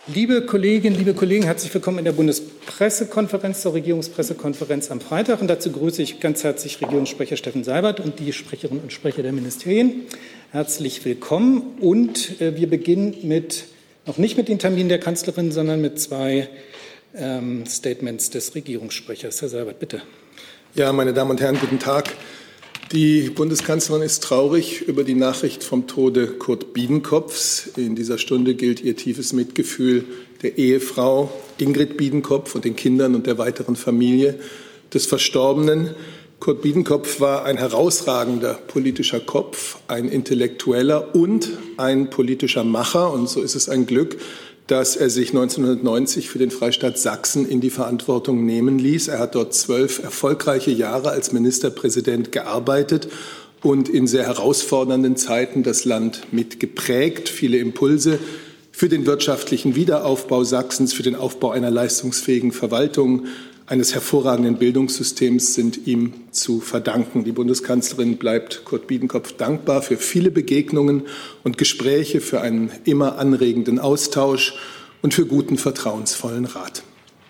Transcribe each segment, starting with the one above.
Liebe Kolleginnen, liebe Kollegen, herzlich willkommen in der Bundespressekonferenz, zur Regierungspressekonferenz am Freitag. Und dazu grüße ich ganz herzlich Regierungssprecher Steffen Seibert und die Sprecherinnen und Sprecher der Ministerien. Herzlich willkommen. Und wir beginnen noch nicht mit den Terminen der Kanzlerin, sondern mit zwei Statements des Regierungssprechers. Herr Seibert, bitte. Ja, meine Damen und Herren, guten Tag. Die Bundeskanzlerin ist traurig über die Nachricht vom Tode Kurt Biedenkopfs. In dieser Stunde gilt ihr tiefes Mitgefühl der Ehefrau Ingrid Biedenkopf und den Kindern und der weiteren Familie des Verstorbenen. Kurt Biedenkopf war ein herausragender politischer Kopf, ein Intellektueller und ein politischer Macher. Und so ist es ein Glück, dass er sich 1990 für den Freistaat Sachsen in die Verantwortung nehmen ließ. Er hat dort 12 erfolgreiche Jahre als Ministerpräsident gearbeitet und in sehr herausfordernden Zeiten das Land mitgeprägt. Viele Impulse für den wirtschaftlichen Wiederaufbau Sachsens, für den Aufbau einer leistungsfähigen Verwaltung, eines hervorragenden Bildungssystems sind ihm zu verdanken. Die Bundeskanzlerin bleibt Kurt Biedenkopf dankbar für viele Begegnungen und Gespräche, für einen immer anregenden Austausch und für guten, vertrauensvollen Rat.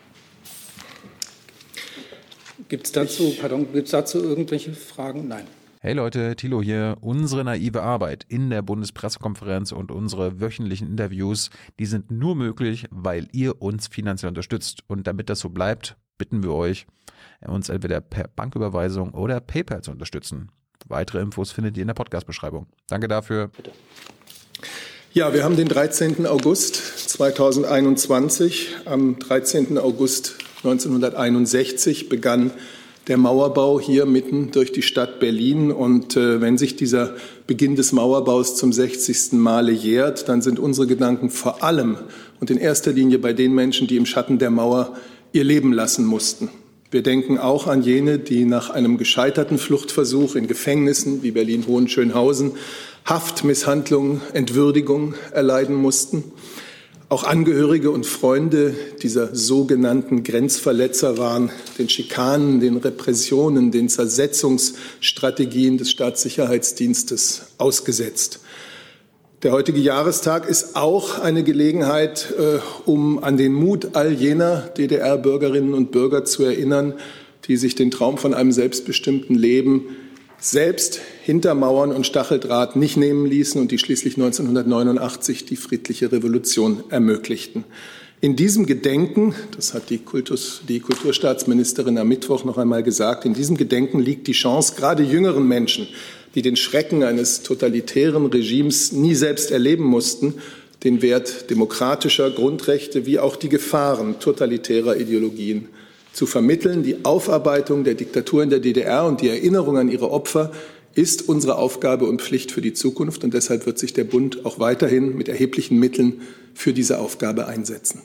Gibt es dazu irgendwelche Fragen? Nein. Hey Leute, Thilo hier. Unsere naive Arbeit in der Bundespressekonferenz und unsere wöchentlichen Interviews, die sind nur möglich, weil ihr uns finanziell unterstützt. Und damit das so bleibt, bitten wir euch, uns entweder per Banküberweisung oder PayPal zu unterstützen. Weitere Infos findet ihr in der Podcast-Beschreibung. Danke dafür. Bitte. Ja, wir haben den 13. August 2021. Am 13. August 1961 begann der Mauerbau hier mitten durch die Stadt Berlin. Und wenn sich dieser Beginn des Mauerbaus zum 60. Male jährt, dann sind unsere Gedanken vor allem und in erster Linie bei den Menschen, die im Schatten der Mauer ihr Leben lassen mussten. Wir denken auch an jene, die nach einem gescheiterten Fluchtversuch in Gefängnissen wie Berlin-Hohenschönhausen Haft, Misshandlung, Entwürdigung erleiden mussten. Auch Angehörige und Freunde dieser sogenannten Grenzverletzer waren den Schikanen, den Repressionen, den Zersetzungsstrategien des Staatssicherheitsdienstes ausgesetzt. Der heutige Jahrestag ist auch eine Gelegenheit, um an den Mut all jener DDR-Bürgerinnen und Bürger zu erinnern, die sich den Traum von einem selbstbestimmten Leben selbst hinter Mauern und Stacheldraht nicht nehmen ließen und die schließlich 1989 die friedliche Revolution ermöglichten. In diesem Gedenken, das hat die Kulturstaatsministerin am Mittwoch noch einmal gesagt, in diesem Gedenken liegt die Chance, gerade jüngeren Menschen, die den Schrecken eines totalitären Regimes nie selbst erleben mussten, den Wert demokratischer Grundrechte wie auch die Gefahren totalitärer Ideologien zu vermitteln. Die Aufarbeitung der Diktatur in der DDR und die Erinnerung an ihre Opfer ist unsere Aufgabe und Pflicht für die Zukunft. Und deshalb wird sich der Bund auch weiterhin mit erheblichen Mitteln für diese Aufgabe einsetzen.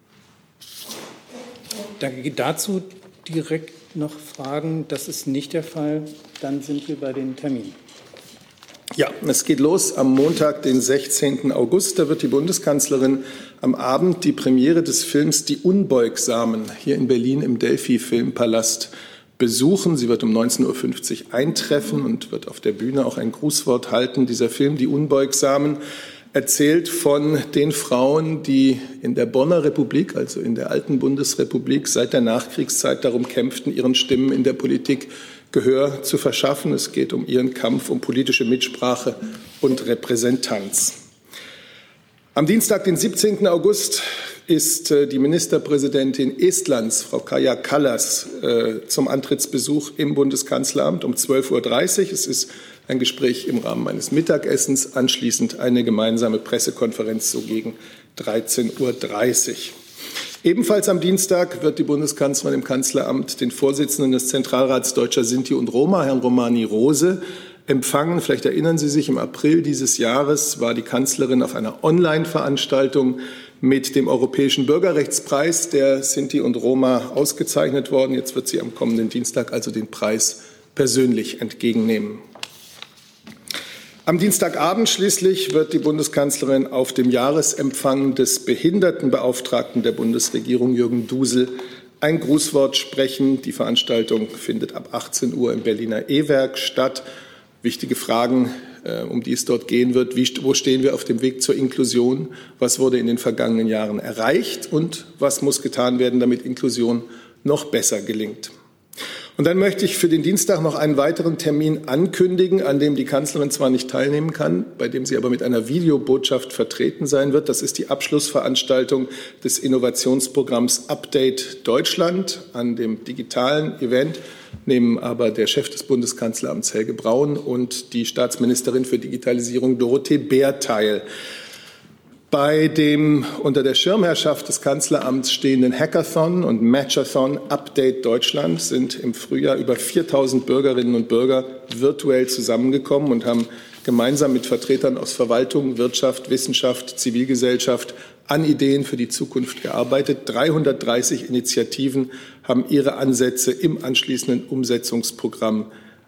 Danke. Dazu direkt noch Fragen? Das ist nicht der Fall. Dann sind wir bei den Terminen. Ja, es geht los am Montag, den 16. August. Da wird die Bundeskanzlerin am Abend die Premiere des Films Die Unbeugsamen hier in Berlin im Delphi-Filmpalast besuchen. Sie wird um 19.50 Uhr eintreffen und wird auf der Bühne auch ein Grußwort halten. Dieser Film, Die Unbeugsamen, erzählt von den Frauen, die in der Bonner Republik, also in der alten Bundesrepublik, seit der Nachkriegszeit darum kämpften, ihren Stimmen in der Politik Gehör zu verschaffen. Es geht um ihren Kampf um politische Mitsprache und Repräsentanz. Am Dienstag, den 17. August, ist die Ministerpräsidentin Estlands, Frau Kaja Kallas, zum Antrittsbesuch im Bundeskanzleramt um 12.30 Uhr. Es ist ein Gespräch im Rahmen eines Mittagessens, anschließend eine gemeinsame Pressekonferenz so gegen 13.30 Uhr. Ebenfalls am Dienstag wird die Bundeskanzlerin im Kanzleramt den Vorsitzenden des Zentralrats Deutscher Sinti und Roma, Herrn Romani Rose, empfangen. Vielleicht erinnern Sie sich, im April dieses Jahres war die Kanzlerin auf einer Online-Veranstaltung mit dem Europäischen Bürgerrechtspreis der Sinti und Roma ausgezeichnet worden. Jetzt wird sie am kommenden Dienstag also den Preis persönlich entgegennehmen. Am Dienstagabend schließlich wird die Bundeskanzlerin auf dem Jahresempfang des Behindertenbeauftragten der Bundesregierung, Jürgen Dusel, ein Grußwort sprechen. Die Veranstaltung findet ab 18 Uhr im Berliner E-Werk statt. Wichtige Fragen um die es dort gehen wird. Wo stehen wir auf dem Weg zur Inklusion? Was wurde in den vergangenen Jahren erreicht und was muss getan werden, damit Inklusion noch besser gelingt? Und dann möchte ich für den Dienstag noch einen weiteren Termin ankündigen, an dem die Kanzlerin zwar nicht teilnehmen kann, bei dem sie aber mit einer Videobotschaft vertreten sein wird. Das ist die Abschlussveranstaltung des Innovationsprogramms Update Deutschland. An dem digitalen Event nehmen aber der Chef des Bundeskanzleramts Helge Braun und die Staatsministerin für Digitalisierung Dorothee Bär teil. Bei dem unter der Schirmherrschaft des Kanzleramts stehenden Hackathon und Matchathon Update Deutschland sind im Frühjahr über 4.000 Bürgerinnen und Bürger virtuell zusammengekommen und haben gemeinsam mit Vertretern aus Verwaltung, Wirtschaft, Wissenschaft, Zivilgesellschaft an Ideen für die Zukunft gearbeitet. 330 Initiativen haben ihre Ansätze im anschließenden Umsetzungsprogramm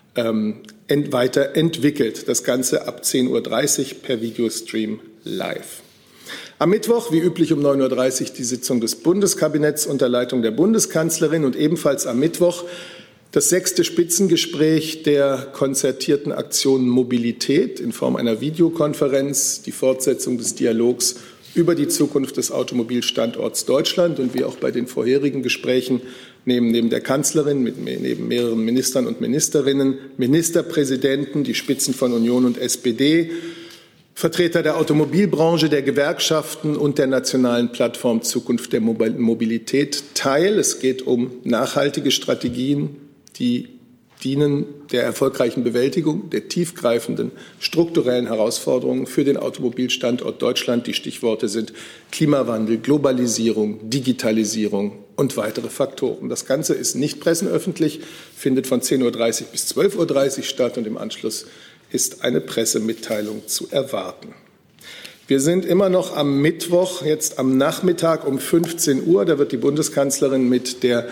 weiterentwickelt. Das Ganze ab 10:30 Uhr per Videostream live. Am Mittwoch, wie üblich um 9:30 Uhr, die Sitzung des Bundeskabinetts unter Leitung der Bundeskanzlerin und ebenfalls am Mittwoch das 6. Spitzengespräch der konzertierten Aktion Mobilität in Form einer Videokonferenz, die Fortsetzung des Dialogs über die Zukunft des Automobilstandorts Deutschland. Und wie auch bei den vorherigen Gesprächen nehmen neben der Kanzlerin, neben mehreren Ministern und Ministerinnen, Ministerpräsidenten, die Spitzen von Union und SPD, Vertreter der Automobilbranche, der Gewerkschaften und der nationalen Plattform Zukunft der Mobilität teil. Es geht um nachhaltige Strategien, die dienen der erfolgreichen Bewältigung der tiefgreifenden strukturellen Herausforderungen für den Automobilstandort Deutschland. Die Stichworte sind Klimawandel, Globalisierung, Digitalisierung und weitere Faktoren. Das Ganze ist nicht pressenöffentlich, findet von 10:30 Uhr bis 12:30 Uhr statt und im Anschluss ist eine Pressemitteilung zu erwarten. Wir sind immer noch am Mittwoch, jetzt am Nachmittag um 15 Uhr. Da wird die Bundeskanzlerin mit der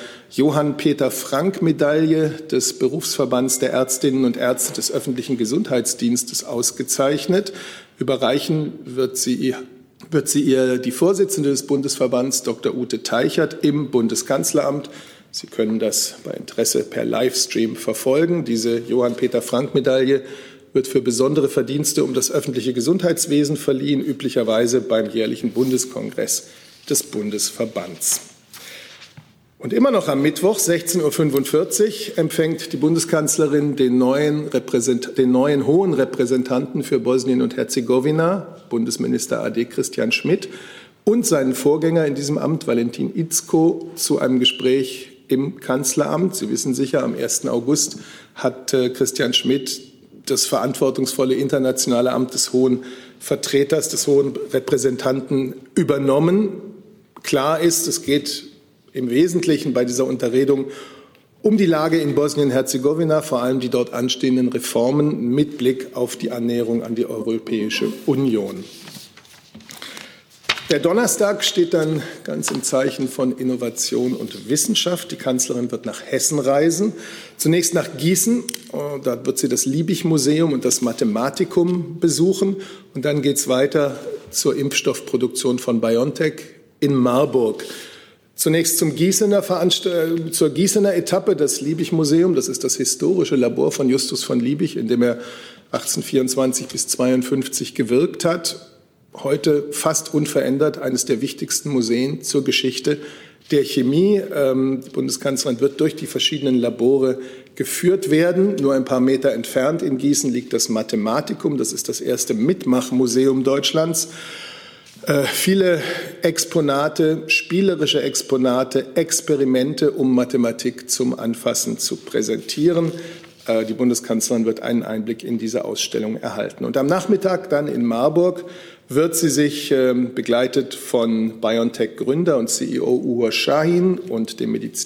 Johann-Peter-Frank-Medaille des Berufsverbands der Ärztinnen und Ärzte des öffentlichen Gesundheitsdienstes ausgezeichnet. Überreichen wird sie ihr die Vorsitzende des Bundesverbands, Dr. Ute Teichert, im Bundeskanzleramt. Sie können das bei Interesse per Livestream verfolgen. Diese Johann-Peter-Frank-Medaille wird für besondere Verdienste um das öffentliche Gesundheitswesen verliehen, üblicherweise beim jährlichen Bundeskongress des Bundesverbands. Und immer noch am Mittwoch, 16:45 Uhr, empfängt die Bundeskanzlerin den neuen hohen Repräsentanten für Bosnien und Herzegowina, Bundesminister AD Christian Schmidt, und seinen Vorgänger in diesem Amt, Valentin Itzko, zu einem Gespräch im Kanzleramt. Sie wissen sicher, am 1. August hat Christian Schmidt das verantwortungsvolle internationale Amt des hohen Vertreters, des hohen Repräsentanten übernommen. Klar ist, es geht im Wesentlichen bei dieser Unterredung um die Lage in Bosnien-Herzegowina, vor allem die dort anstehenden Reformen mit Blick auf die Annäherung an die Europäische Union. Der Donnerstag steht dann ganz im Zeichen von Innovation und Wissenschaft. Die Kanzlerin wird nach Hessen reisen, zunächst nach Gießen. Da wird sie das Liebig-Museum und das Mathematikum besuchen. Und dann geht es weiter zur Impfstoffproduktion von BioNTech in Marburg. Zunächst zur Gießener Etappe, das Liebig-Museum. Das ist das historische Labor von Justus von Liebig, in dem er 1824 bis 1852 gewirkt hat. Heute fast unverändert eines der wichtigsten Museen zur Geschichte der Chemie. Die Bundeskanzlerin wird durch die verschiedenen Labore geführt werden. Nur ein paar Meter entfernt in Gießen liegt das Mathematikum. Das ist das erste Mitmachmuseum Deutschlands. Viele Exponate, spielerische Exponate, Experimente, um Mathematik zum Anfassen zu präsentieren. Die Bundeskanzlerin wird einen Einblick in diese Ausstellung erhalten. Und am Nachmittag dann in Marburg wird sie sich begleitet von BioNTech-Gründer und CEO Uğur Şahin und der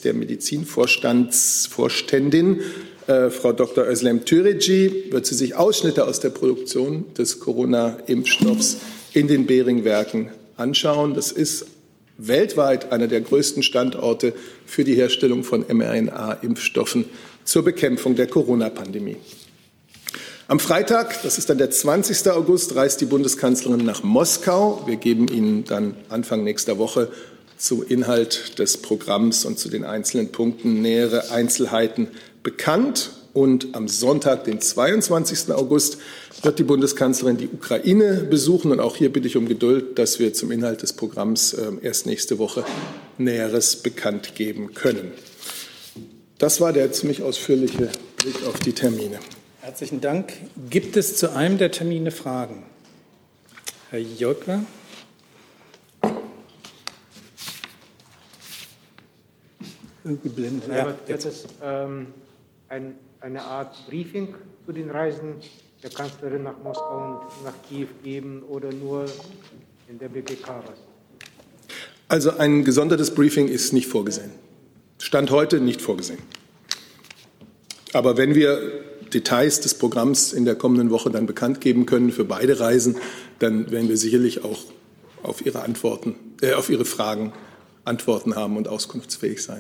Medizinvorständin Frau Dr. Özlem Türeci, wird sie sich Ausschnitte aus der Produktion des Corona-Impfstoffs in den Behringwerken anschauen. Das ist weltweit einer der größten Standorte für die Herstellung von mRNA-Impfstoffen zur Bekämpfung der Corona-Pandemie. Am Freitag, das ist dann der 20. August, reist die Bundeskanzlerin nach Moskau. Wir geben Ihnen dann Anfang nächster Woche zum Inhalt des Programms und zu den einzelnen Punkten nähere Einzelheiten bekannt. Und am Sonntag, den 22. August, wird die Bundeskanzlerin die Ukraine besuchen. Und auch hier bitte ich um Geduld, dass wir zum Inhalt des Programms erst nächste Woche Näheres bekannt geben können. Das war der ziemlich ausführliche Blick auf die Termine. Herzlichen Dank. Gibt es zu einem der Termine Fragen? Herr Jolkner. Ja. Wird es eine Art Briefing zu den Reisen der Kanzlerin nach Moskau und nach Kiew geben oder nur in der BPK was? Also ein gesondertes Briefing ist nicht vorgesehen. Stand heute nicht vorgesehen. Aber wenn wir Details des Programms in der kommenden Woche dann bekannt geben können für beide Reisen, dann werden wir sicherlich auch auf Ihre Fragen Antworten haben und auskunftsfähig sein.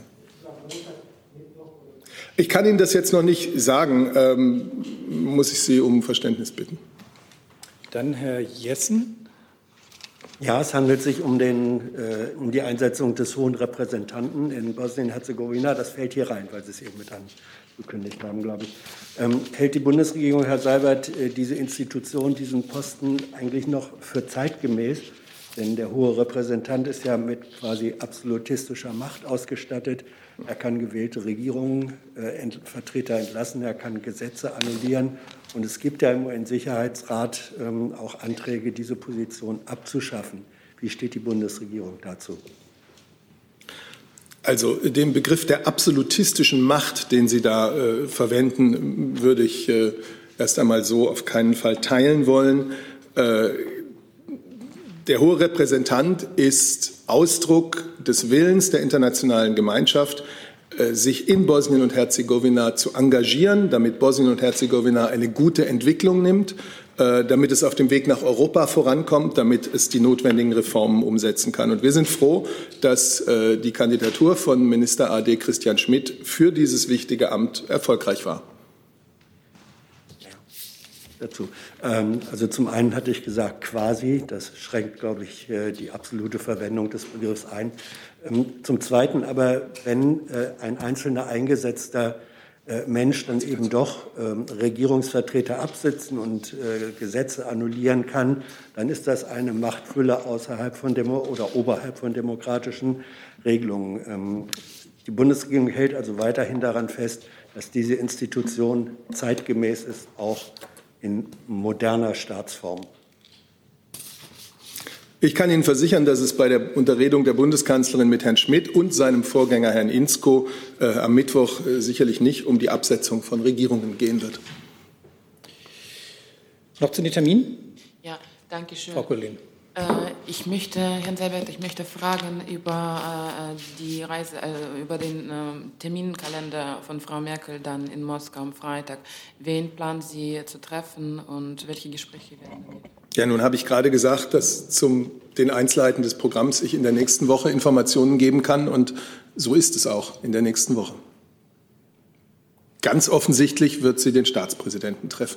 Ich kann Ihnen das jetzt noch nicht sagen, muss ich Sie um Verständnis bitten. Dann Herr Jessen. Ja, es handelt sich um die Einsetzung des Hohen Repräsentanten in Bosnien-Herzegowina. Das fällt hier rein, weil Sie es eben mit angekündigt haben, glaube ich. Hält die Bundesregierung, Herr Seibert, diese Institution, diesen Posten eigentlich noch für zeitgemäß? Denn der Hohe Repräsentant ist ja mit quasi absolutistischer Macht ausgestattet. Er kann gewählte Regierungen, Vertreter entlassen, er kann Gesetze annullieren. Und es gibt ja im UN-Sicherheitsrat auch Anträge, diese Position abzuschaffen. Wie steht die Bundesregierung dazu? Also den Begriff der absolutistischen Macht, den Sie da verwenden, würde ich erst einmal so auf keinen Fall teilen wollen. Der Hohe Repräsentant ist Ausdruck des Willens der internationalen Gemeinschaft, sich in Bosnien und Herzegowina zu engagieren, damit Bosnien und Herzegowina eine gute Entwicklung nimmt, damit es auf dem Weg nach Europa vorankommt, damit es die notwendigen Reformen umsetzen kann. Und wir sind froh, dass die Kandidatur von Minister AD Christian Schmidt für dieses wichtige Amt erfolgreich war. Dazu. Also zum einen hatte ich gesagt quasi, das schränkt, glaube ich, die absolute Verwendung des Begriffs ein. Zum Zweiten aber, wenn ein einzelner eingesetzter Mensch dann eben doch Regierungsvertreter absitzen und Gesetze annullieren kann, dann ist das eine Machtfülle außerhalb von oder oberhalb von demokratischen Regelungen. Die Bundesregierung hält also weiterhin daran fest, dass diese Institution zeitgemäß ist, auch in moderner Staatsform. Ich kann Ihnen versichern, dass es bei der Unterredung der Bundeskanzlerin mit Herrn Schmidt und seinem Vorgänger Herrn Inzko am Mittwoch sicherlich nicht um die Absetzung von Regierungen gehen wird. Noch zu den Terminen? Ja, danke schön. Frau Kollegin. Herrn Seibert, ich möchte fragen über die Reise, über den Terminkalender von Frau Merkel dann in Moskau am Freitag. Wen planen Sie zu treffen und welche Gespräche werden geben? Ja, nun habe ich gerade gesagt, dass zu den Einzelheiten des Programms ich in der nächsten Woche Informationen geben kann. Und so ist es auch in der nächsten Woche. Ganz offensichtlich wird sie den Staatspräsidenten treffen.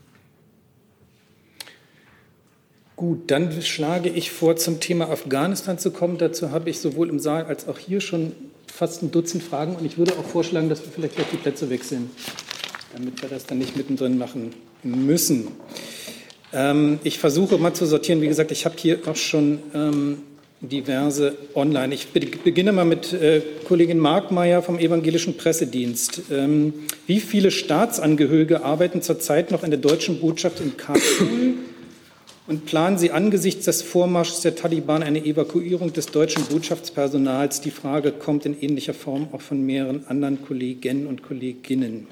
Gut, dann schlage ich vor, zum Thema Afghanistan zu kommen. Dazu habe ich sowohl im Saal als auch hier schon fast ein Dutzend Fragen. Und ich würde auch vorschlagen, dass wir vielleicht gleich die Plätze wechseln, damit wir das dann nicht mittendrin machen müssen. Ich versuche mal zu sortieren. Wie gesagt, ich habe hier auch schon diverse online. Ich beginne mal mit Kollegin Markmeier vom Evangelischen Pressedienst. Wie viele Staatsangehörige arbeiten zurzeit noch in der deutschen Botschaft in Kabul? Und planen Sie angesichts des Vormarschs der Taliban eine Evakuierung des deutschen Botschaftspersonals? Die Frage kommt in ähnlicher Form auch von mehreren anderen Kolleginnen und Kolleginnen.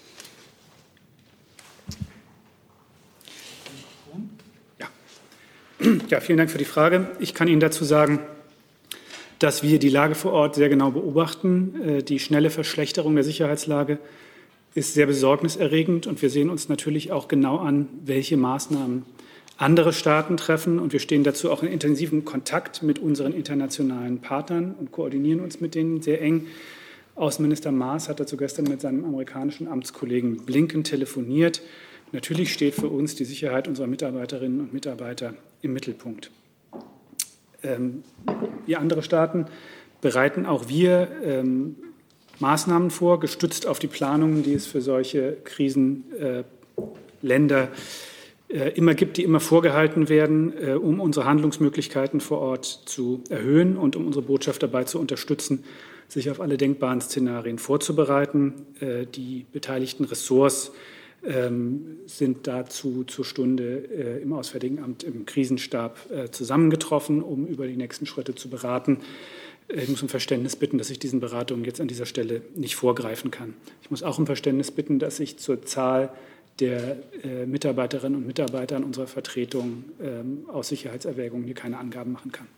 Ja, vielen Dank für die Frage. Ich kann Ihnen dazu sagen, dass wir die Lage vor Ort sehr genau beobachten. Die schnelle Verschlechterung der Sicherheitslage ist sehr besorgniserregend und wir sehen uns natürlich auch genau an, welche Maßnahmen andere Staaten treffen. Und wir stehen dazu auch in intensivem Kontakt mit unseren internationalen Partnern und koordinieren uns mit denen sehr eng. Außenminister Maas hat dazu gestern mit seinem amerikanischen Amtskollegen Blinken telefoniert. Natürlich steht für uns die Sicherheit unserer Mitarbeiterinnen und Mitarbeiter im Mittelpunkt. Wie andere Staaten bereiten auch wir Maßnahmen vor, gestützt auf die Planungen, die es für solche Krisenländer immer gibt, die immer vorgehalten werden, um unsere Handlungsmöglichkeiten vor Ort zu erhöhen und um unsere Botschaft dabei zu unterstützen, sich auf alle denkbaren Szenarien vorzubereiten. Die beteiligten Ressorts sind dazu zur Stunde im Auswärtigen Amt im Krisenstab zusammengetroffen, um über die nächsten Schritte zu beraten. Ich muss um Verständnis bitten, dass ich diesen Beratungen jetzt an dieser Stelle nicht vorgreifen kann. Ich muss auch um Verständnis bitten, dass ich zur Zahl der Mitarbeiterinnen und Mitarbeiter in unserer Vertretung aus Sicherheitserwägungen hier keine Angaben machen kann.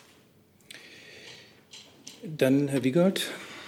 Dann Herr Wiegold.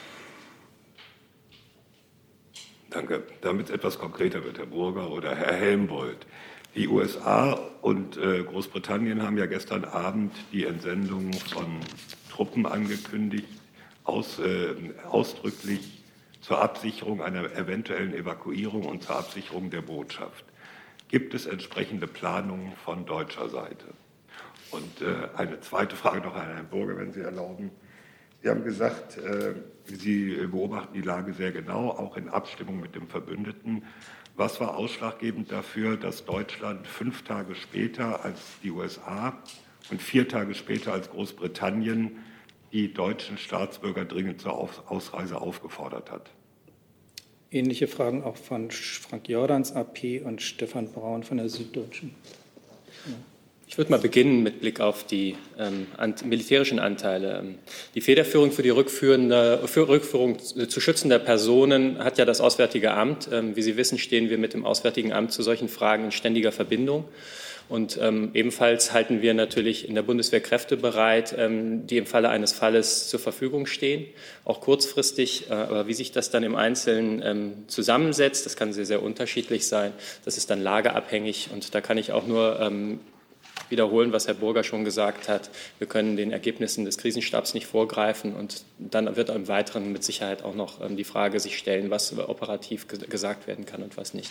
Danke. Damit es etwas konkreter wird, Herr Burger oder Herr Helmbold. Die USA und Großbritannien haben ja gestern Abend die Entsendung von Truppen angekündigt, ausdrücklich zur Absicherung einer eventuellen Evakuierung und zur Absicherung der Botschaft. Gibt es entsprechende Planungen von deutscher Seite? Und eine zweite Frage noch an Herrn Burger, wenn Sie erlauben. Sie haben gesagt, Sie beobachten die Lage sehr genau, auch in Abstimmung mit dem Verbündeten. Was war ausschlaggebend dafür, dass Deutschland 5 Tage später als die USA und 4 Tage später als Großbritannien die deutschen Staatsbürger dringend zur Ausreise aufgefordert hat? Ähnliche Fragen auch von Frank Jordans, AP, und Stefan Braun von der Süddeutschen. Ja. Ich würde mal beginnen mit Blick auf die militärischen Anteile. Die Federführung für die Rückführung zu schützender Personen hat ja das Auswärtige Amt. Wie Sie wissen, stehen wir mit dem Auswärtigen Amt zu solchen Fragen in ständiger Verbindung. Und ebenfalls halten wir natürlich in der Bundeswehr Kräfte bereit, die im Falle eines Falles zur Verfügung stehen, auch kurzfristig. Aber wie sich das dann im Einzelnen zusammensetzt, das kann sehr, sehr unterschiedlich sein. Das ist dann lageabhängig. Und da kann ich auch nur wiederholen, was Herr Burger schon gesagt hat. Wir können den Ergebnissen des Krisenstabs nicht vorgreifen. Und dann wird im Weiteren mit Sicherheit auch noch die Frage sich stellen, was operativ gesagt werden kann und was nicht.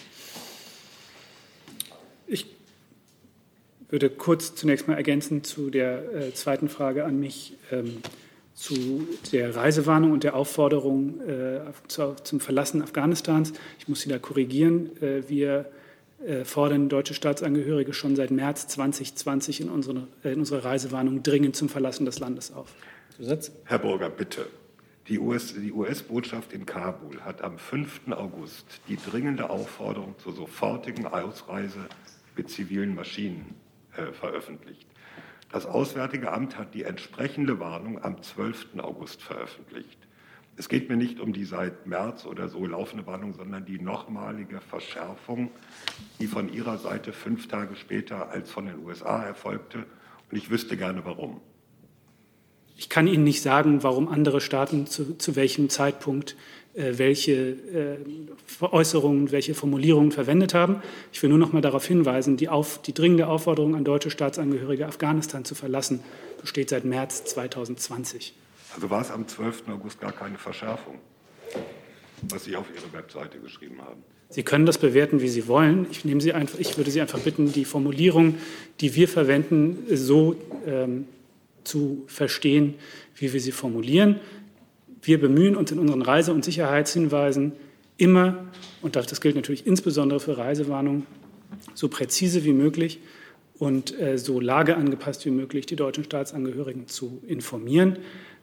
Ich würde kurz zunächst mal ergänzen zu der zweiten Frage an mich, zu der Reisewarnung und der Aufforderung zum Verlassen Afghanistans. Ich muss Sie da korrigieren. Wir fordern deutsche Staatsangehörige schon seit März 2020 in unserer Reisewarnung dringend zum Verlassen des Landes auf. Zusatz? Herr Burger, bitte. Die US-Botschaft in Kabul hat am 5. August die dringende Aufforderung zur sofortigen Ausreise mit zivilen Maschinen veröffentlicht. Das Auswärtige Amt hat die entsprechende Warnung am 12. August veröffentlicht. Es geht mir nicht um die seit März oder so laufende Warnung, sondern die nochmalige Verschärfung, die von Ihrer Seite 5 Tage später als von den USA erfolgte. Und ich wüsste gerne, warum. Ich kann Ihnen nicht sagen, warum andere Staaten zu welchem Zeitpunkt welche Äußerungen, welche Formulierungen verwendet haben. Ich will nur noch mal darauf hinweisen, die dringende Aufforderung an deutsche Staatsangehörige, Afghanistan zu verlassen, besteht seit März 2020. Also war es am 12. August gar keine Verschärfung, was Sie auf Ihre Webseite geschrieben haben? Sie können das bewerten, wie Sie wollen. Ich würde Sie einfach bitten, die Formulierung, die wir verwenden, so zu verstehen, wie wir sie formulieren. Wir bemühen uns in unseren Reise- und Sicherheitshinweisen immer, und das gilt natürlich insbesondere für Reisewarnungen, so präzise wie möglich und so lageangepasst wie möglich die deutschen Staatsangehörigen zu informieren.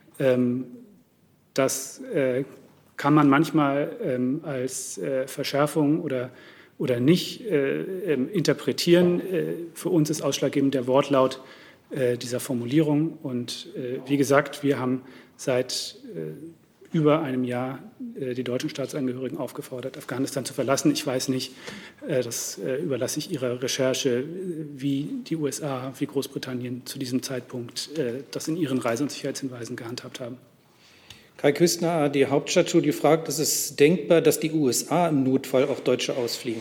Das kann man manchmal als Verschärfung oder nicht interpretieren. Für uns ist ausschlaggebend der Wortlaut dieser Formulierung. Und wie gesagt, wir haben seit über einem Jahr die deutschen Staatsangehörigen aufgefordert, Afghanistan zu verlassen. Ich weiß nicht, das überlasse ich Ihrer Recherche, wie die USA, wie Großbritannien zu diesem Zeitpunkt das in ihren Reise- und Sicherheitshinweisen gehandhabt haben. Kai Küstner, ARD Hauptstadtstudio, fragt, ist es denkbar, dass die USA im Notfall auch Deutsche ausfliegen?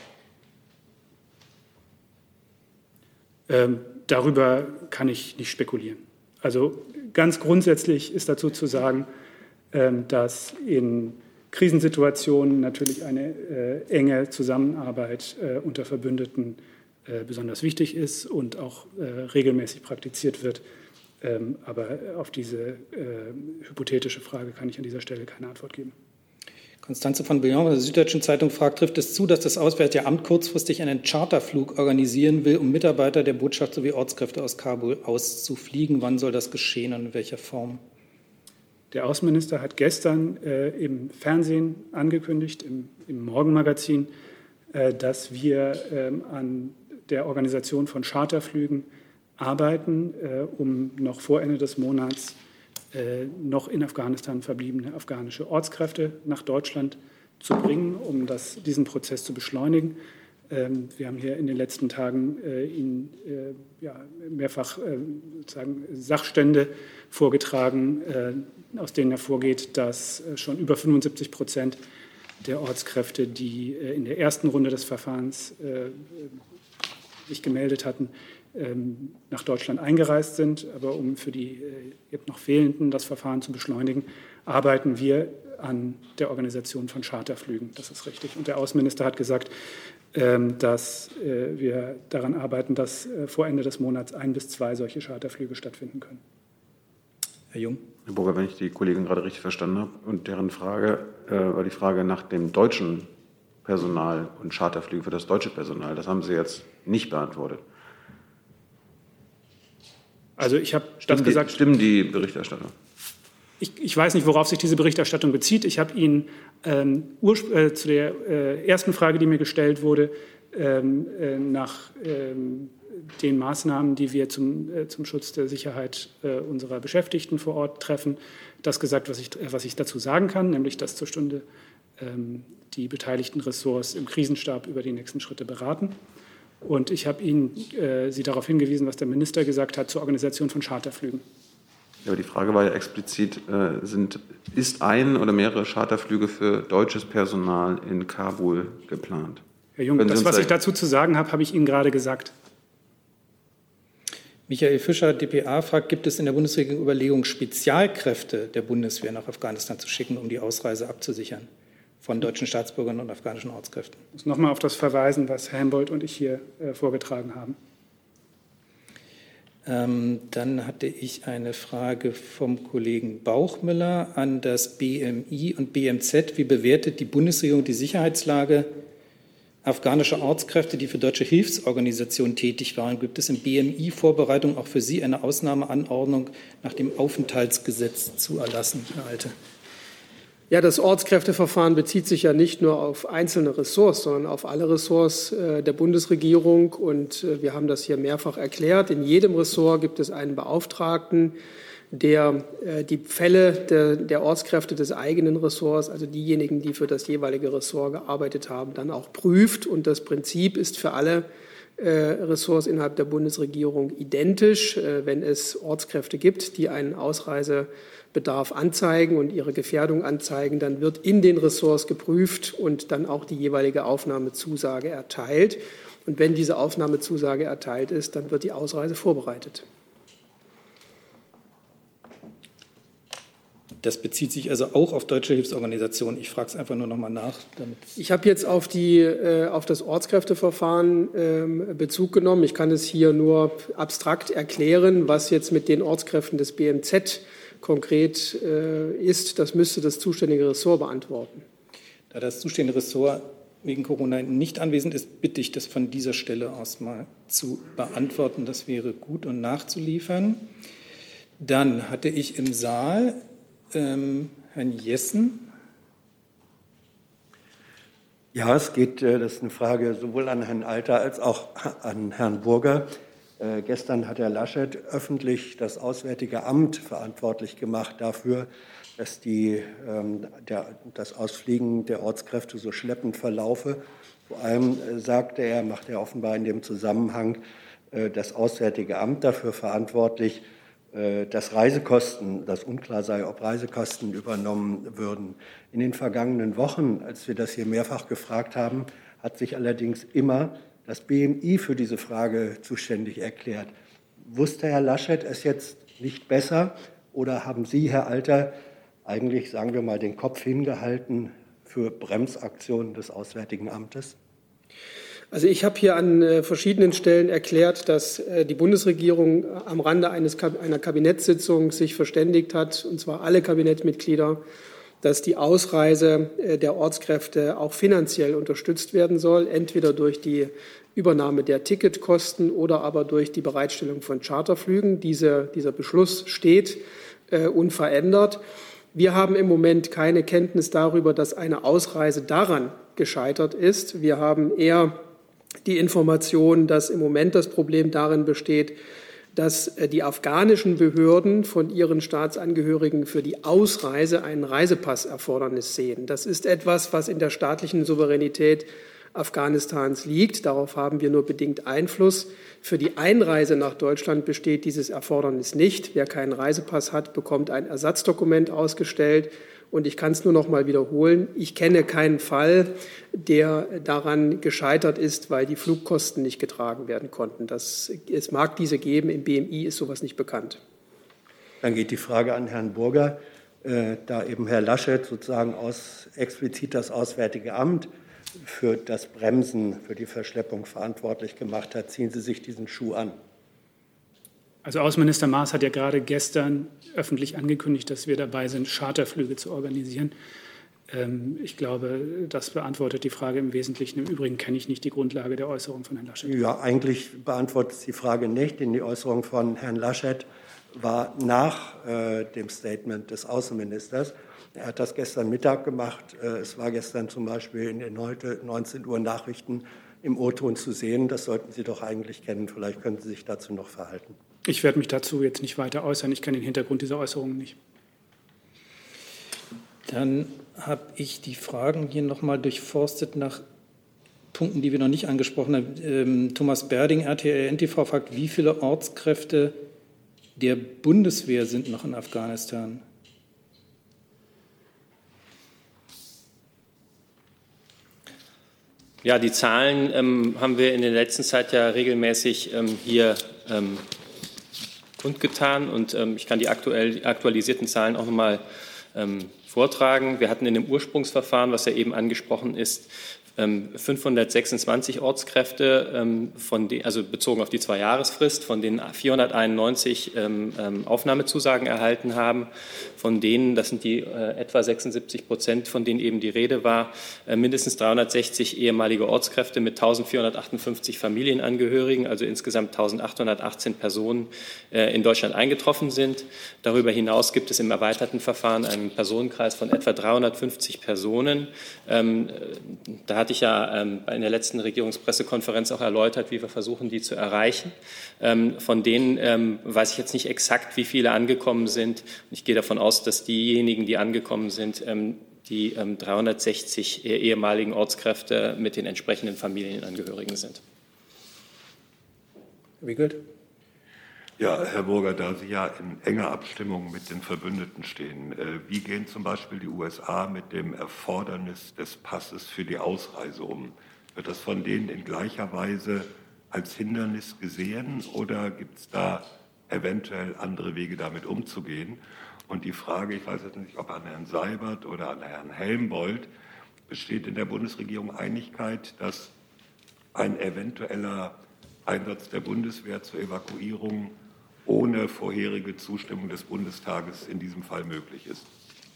Darüber kann ich nicht spekulieren. Also ganz grundsätzlich ist dazu zu sagen, dass in Krisensituationen natürlich eine enge Zusammenarbeit unter Verbündeten besonders wichtig ist und auch regelmäßig praktiziert wird. Aber auf diese hypothetische Frage kann ich an dieser Stelle keine Antwort geben. Konstanze von Bouillon von der Süddeutschen Zeitung fragt, trifft es zu, dass das Auswärtige Amt kurzfristig einen Charterflug organisieren will, um Mitarbeiter der Botschaft sowie Ortskräfte aus Kabul auszufliegen? Wann soll das geschehen und in welcher Form? Der Außenminister hat gestern im Fernsehen angekündigt, im Morgenmagazin, dass wir an der Organisation von Charterflügen arbeiten, um noch vor Ende des Monats noch in Afghanistan verbliebene afghanische Ortskräfte nach Deutschland zu bringen, um diesen Prozess zu beschleunigen. Wir haben hier in den letzten Tagen Ihnen mehrfach Sachstände vorgetragen, aus denen hervorgeht, dass schon über 75% der Ortskräfte, die in der ersten Runde des Verfahrens sich gemeldet hatten, nach Deutschland eingereist sind. Aber um für die jetzt noch Fehlenden das Verfahren zu beschleunigen, arbeiten wir an der Organisation von Charterflügen. Das ist richtig. Und der Außenminister hat gesagt, dass wir daran arbeiten, dass vor Ende des Monats 1 bis 2 solche Charterflüge stattfinden können. Herr Jung. Herr Burger, wenn ich die Kollegin gerade richtig verstanden habe, und deren Frage war die Frage nach dem deutschen Personal und Charterflügen für das deutsche Personal. Das haben Sie jetzt nicht beantwortet. Also ich habe das gesagt. Stimmt die Berichterstattung? Ich weiß nicht, worauf sich diese Berichterstattung bezieht. Ich habe Ihnen zu der ersten Frage, die mir gestellt wurde, nach den Maßnahmen, die wir zum Schutz der Sicherheit unserer Beschäftigten vor Ort treffen, das gesagt, was ich dazu sagen kann, nämlich dass zur Stunde die beteiligten Ressorts im Krisenstab über die nächsten Schritte beraten. Und ich habe Ihnen Sie darauf hingewiesen, was der Minister gesagt hat zur Organisation von Charterflügen. Ja, aber die Frage war ja explizit, ist ein oder mehrere Charterflüge für deutsches Personal in Kabul geplant? Herr Jung, das, was ich dazu zu sagen habe, habe ich Ihnen gerade gesagt. Michael Fischer, dpa, fragt, gibt es in der Bundesregierung Überlegungen, Spezialkräfte der Bundeswehr nach Afghanistan zu schicken, um die Ausreise abzusichern von deutschen Staatsbürgern und afghanischen Ortskräften? Ich muss nochmal auf das verweisen, was Herr Hembold und ich hier vorgetragen haben. Dann hatte ich eine Frage vom Kollegen Bauchmüller an das BMI und BMZ. Wie bewertet die Bundesregierung die Sicherheitslage afghanischer Ortskräfte, die für deutsche Hilfsorganisationen tätig waren? Gibt es im BMI Vorbereitung auch für Sie eine Ausnahmeanordnung nach dem Aufenthaltsgesetz zu erlassen, Herr Alte? Ja, das Ortskräfteverfahren bezieht sich ja nicht nur auf einzelne Ressorts, sondern auf alle Ressorts der Bundesregierung. Und wir haben das hier mehrfach erklärt. In jedem Ressort gibt es einen Beauftragten, der die Fälle der Ortskräfte des eigenen Ressorts, also diejenigen, die für das jeweilige Ressort gearbeitet haben, dann auch prüft. Und das Prinzip ist für alle Ressorts innerhalb der Bundesregierung identisch. Wenn es Ortskräfte gibt, die einen Ausreisebedarf anzeigen und ihre Gefährdung anzeigen, dann wird in den Ressorts geprüft und dann auch die jeweilige Aufnahmezusage erteilt. Und wenn diese Aufnahmezusage erteilt ist, dann wird die Ausreise vorbereitet. Das bezieht sich also auch auf deutsche Hilfsorganisationen. Ich frage es einfach nur noch mal nach. Ich habe jetzt auf das Ortskräfteverfahren Bezug genommen. Ich kann es hier nur abstrakt erklären, was jetzt mit den Ortskräften des BMZ konkret ist. Das müsste das zuständige Ressort beantworten. Da das zuständige Ressort wegen Corona nicht anwesend ist, bitte ich, das von dieser Stelle aus mal zu beantworten. Das wäre gut und nachzuliefern. Dann hatte ich im Saal Herrn Jessen. Ja, das ist eine Frage sowohl an Herrn Alter als auch an Herrn Burger. Gestern hat Herr Laschet öffentlich das Auswärtige Amt verantwortlich gemacht dafür, dass das Ausfliegen der Ortskräfte so schleppend verlaufe. Vor allem macht er offenbar in dem Zusammenhang das Auswärtige Amt dafür verantwortlich, dass unklar sei, ob Reisekosten übernommen würden. In den vergangenen Wochen, als wir das hier mehrfach gefragt haben, hat sich allerdings immer das BMI für diese Frage zuständig erklärt. Wusste Herr Laschet es jetzt nicht besser oder haben Sie, Herr Alter, eigentlich, sagen wir mal, den Kopf hingehalten für Bremsaktionen des Auswärtigen Amtes? Also ich habe hier an verschiedenen Stellen erklärt, dass die Bundesregierung am Rande einer Kabinettssitzung sich verständigt hat, und zwar alle Kabinettsmitglieder, dass die Ausreise der Ortskräfte auch finanziell unterstützt werden soll, entweder durch die Übernahme der Ticketkosten oder aber durch die Bereitstellung von Charterflügen. Dieser Beschluss steht unverändert. Wir haben im Moment keine Kenntnis darüber, dass eine Ausreise daran gescheitert ist. Wir haben eher die Information, dass im Moment das Problem darin besteht, dass die afghanischen Behörden von ihren Staatsangehörigen für die Ausreise einen Reisepasserfordernis sehen. Das ist etwas, was in der staatlichen Souveränität Afghanistans liegt. Darauf haben wir nur bedingt Einfluss. Für die Einreise nach Deutschland besteht dieses Erfordernis nicht. Wer keinen Reisepass hat, bekommt ein Ersatzdokument ausgestellt. Und ich kann es nur noch mal wiederholen. Ich kenne keinen Fall, der daran gescheitert ist, weil die Flugkosten nicht getragen werden konnten. Es mag diese geben. Im BMI ist sowas nicht bekannt. Dann geht die Frage an Herrn Burger. Da eben Herr Laschet sozusagen explizit das Auswärtige Amt für das Bremsen, für die Verschleppung verantwortlich gemacht hat, ziehen Sie sich diesen Schuh an? Also Außenminister Maas hat ja gerade gestern öffentlich angekündigt, dass wir dabei sind, Charterflüge zu organisieren. Ich glaube, das beantwortet die Frage im Wesentlichen. Im Übrigen kenne ich nicht die Grundlage der Äußerung von Herrn Laschet. Ja, eigentlich beantwortet es die Frage nicht, denn die Äußerung von Herrn Laschet war nach dem Statement des Außenministers. Er hat das gestern Mittag gemacht. Es war gestern zum Beispiel in den heute 19 Uhr Nachrichten im O-Ton zu sehen. Das sollten Sie doch eigentlich kennen. Vielleicht können Sie sich dazu noch verhalten. Ich werde mich dazu jetzt nicht weiter äußern. Ich kenne den Hintergrund dieser Äußerungen nicht. Dann habe ich die Fragen hier noch mal durchforstet nach Punkten, die wir noch nicht angesprochen haben. Thomas Berding, RTL NTV, fragt, wie viele Ortskräfte der Bundeswehr sind noch in Afghanistan? Ja, die Zahlen haben wir in der letzten Zeit ja regelmäßig hier kundgetan und ich kann die aktualisierten Zahlen auch noch mal vortragen. Wir hatten in dem Ursprungsverfahren, was ja eben angesprochen ist, 526 Ortskräfte, also bezogen auf die 2-Jahresfrist, von denen 491 Aufnahmezusagen erhalten haben. Von denen, das sind die etwa 76%, von denen eben die Rede war, mindestens 360 ehemalige Ortskräfte mit 1458 Familienangehörigen, also insgesamt 1818 Personen in Deutschland eingetroffen sind. Darüber hinaus gibt es im erweiterten Verfahren einen Personenkreis von etwa 350 Personen. Da hatte ich ja in der letzten Regierungspressekonferenz auch erläutert, wie wir versuchen, die zu erreichen. Von denen weiß ich jetzt nicht exakt, wie viele angekommen sind. Ich gehe davon aus, dass diejenigen, die angekommen sind, die 360 ehemaligen Ortskräfte mit den entsprechenden Familienangehörigen sind. Wiegelt? Ja, Herr Burger, da Sie ja in enger Abstimmung mit den Verbündeten stehen, wie gehen zum Beispiel die USA mit dem Erfordernis des Passes für die Ausreise um? Wird das von denen in gleicher Weise als Hindernis gesehen oder gibt es da eventuell andere Wege, damit umzugehen? Und die Frage, ich weiß jetzt nicht, ob an Herrn Seibert oder an Herrn Helmbold, besteht in der Bundesregierung Einigkeit, dass ein eventueller Einsatz der Bundeswehr zur Evakuierung ohne vorherige Zustimmung des Bundestages in diesem Fall möglich ist?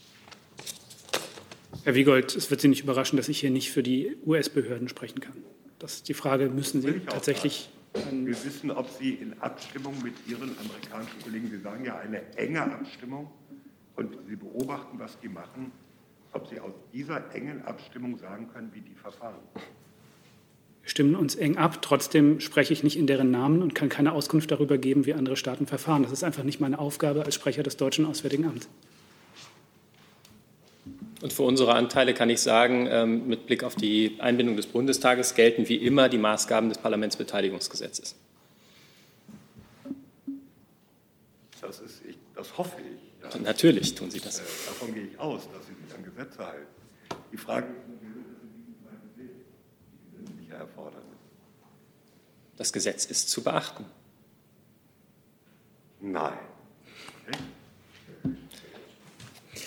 Herr Wiegold, es wird Sie nicht überraschen, dass ich hier nicht für die US-Behörden sprechen kann. Die Frage müssen Sie tatsächlich... Wir wissen, ob Sie in Abstimmung mit Ihren amerikanischen Kollegen, Sie sagen ja eine enge Abstimmung und Sie beobachten, was die machen, ob Sie aus dieser engen Abstimmung sagen können, wie die verfahren. Wir stimmen uns eng ab. Trotzdem spreche ich nicht in deren Namen und kann keine Auskunft darüber geben, wie andere Staaten verfahren. Das ist einfach nicht meine Aufgabe als Sprecher des Deutschen Auswärtigen Amts. Und für unsere Anteile kann ich sagen, mit Blick auf die Einbindung des Bundestages gelten wie immer die Maßgaben des Parlamentsbeteiligungsgesetzes. Das hoffe ich. Ja. Natürlich tun Sie das. Davon gehe ich aus, dass Sie sich an Gesetze halten. Die Frage ist, Erfordernis. Das Gesetz ist zu beachten. Nein. Okay.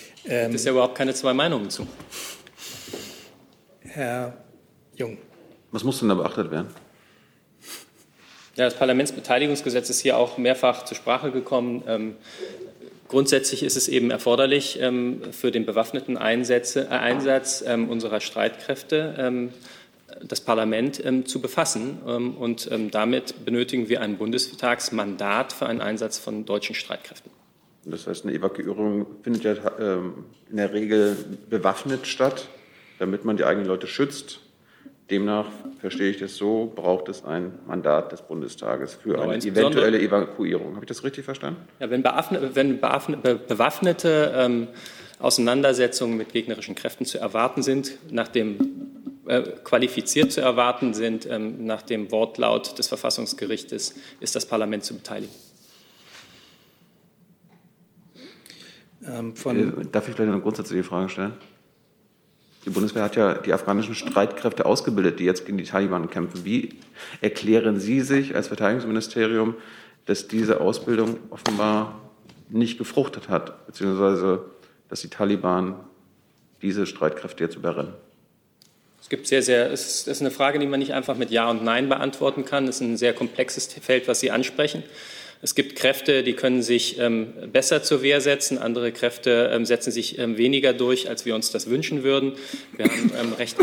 Es ist ja überhaupt keine zwei Meinungen zu. Herr Jung. Was muss denn da beachtet werden? Ja, das Parlamentsbeteiligungsgesetz ist hier auch mehrfach zur Sprache gekommen. Grundsätzlich ist es eben erforderlich, für den bewaffneten Einsatz unserer Streitkräfte das Parlament zu befassen. Und damit benötigen wir ein Bundestagsmandat für einen Einsatz von deutschen Streitkräften. Das heißt, eine Evakuierung findet ja in der Regel bewaffnet statt, damit man die eigenen Leute schützt. Demnach, verstehe ich das so, braucht es ein Mandat des Bundestages für eine eventuelle Evakuierung. Habe ich das richtig verstanden? Ja, wenn bewaffnete Auseinandersetzungen mit gegnerischen Kräften zu erwarten sind, qualifiziert zu erwarten sind, nach dem Wortlaut des Verfassungsgerichtes, ist das Parlament zu beteiligen. Darf ich vielleicht eine grundsätzliche Frage stellen? Die Bundeswehr hat ja die afghanischen Streitkräfte ausgebildet, die jetzt gegen die Taliban kämpfen. Wie erklären Sie sich als Verteidigungsministerium, dass diese Ausbildung offenbar nicht gefruchtet hat, beziehungsweise dass die Taliban diese Streitkräfte jetzt überrennen? Es ist eine Frage, die man nicht einfach mit Ja und Nein beantworten kann. Es ist ein sehr komplexes Feld, was Sie ansprechen. Es gibt Kräfte, die können sich besser zur Wehr setzen. Andere Kräfte setzen sich weniger durch, als wir uns das wünschen würden. Wir haben recht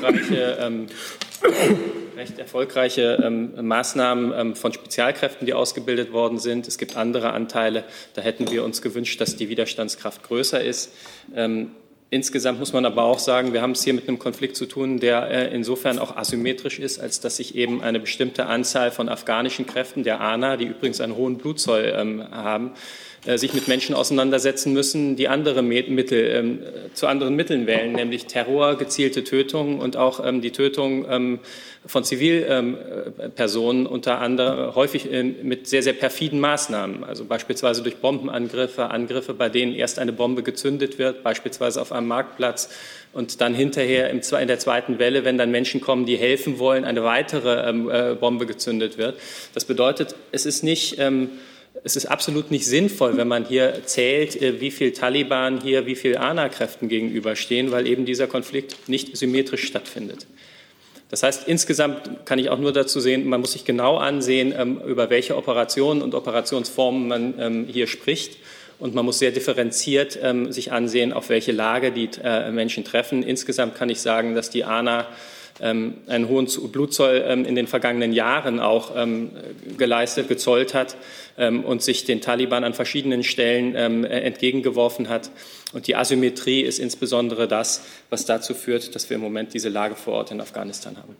erfolgreiche Maßnahmen von Spezialkräften, die ausgebildet worden sind. Es gibt andere Anteile, da hätten wir uns gewünscht, dass die Widerstandskraft größer ist. Insgesamt muss man aber auch sagen, wir haben es hier mit einem Konflikt zu tun, der insofern auch asymmetrisch ist, als dass sich eben eine bestimmte Anzahl von afghanischen Kräften, der ANA, die übrigens einen hohen Blutzoll haben, sich mit Menschen auseinandersetzen müssen, die andere zu anderen Mitteln wählen, nämlich Terror, gezielte Tötung und auch die Tötung von Zivilpersonen, unter anderem häufig mit sehr, sehr perfiden Maßnahmen, also beispielsweise durch Angriffe, bei denen erst eine Bombe gezündet wird, beispielsweise auf einem Marktplatz, und dann hinterher in der zweiten Welle, wenn dann Menschen kommen, die helfen wollen, eine weitere Bombe gezündet wird. Das bedeutet, es ist absolut nicht sinnvoll, wenn man hier zählt, wie viel Taliban hier, wie viel ANA-Kräften gegenüberstehen, weil eben dieser Konflikt nicht symmetrisch stattfindet. Das heißt, insgesamt kann ich auch nur dazu sehen, man muss sich genau ansehen, über welche Operationen und Operationsformen man hier spricht. Und man muss sehr differenziert sich ansehen, auf welche Lage die Menschen treffen. Insgesamt kann ich sagen, dass die ANA einen hohen Blutzoll in den vergangenen Jahren auch gezollt hat und sich den Taliban an verschiedenen Stellen entgegengeworfen hat. Und die Asymmetrie ist insbesondere das, was dazu führt, dass wir im Moment diese Lage vor Ort in Afghanistan haben.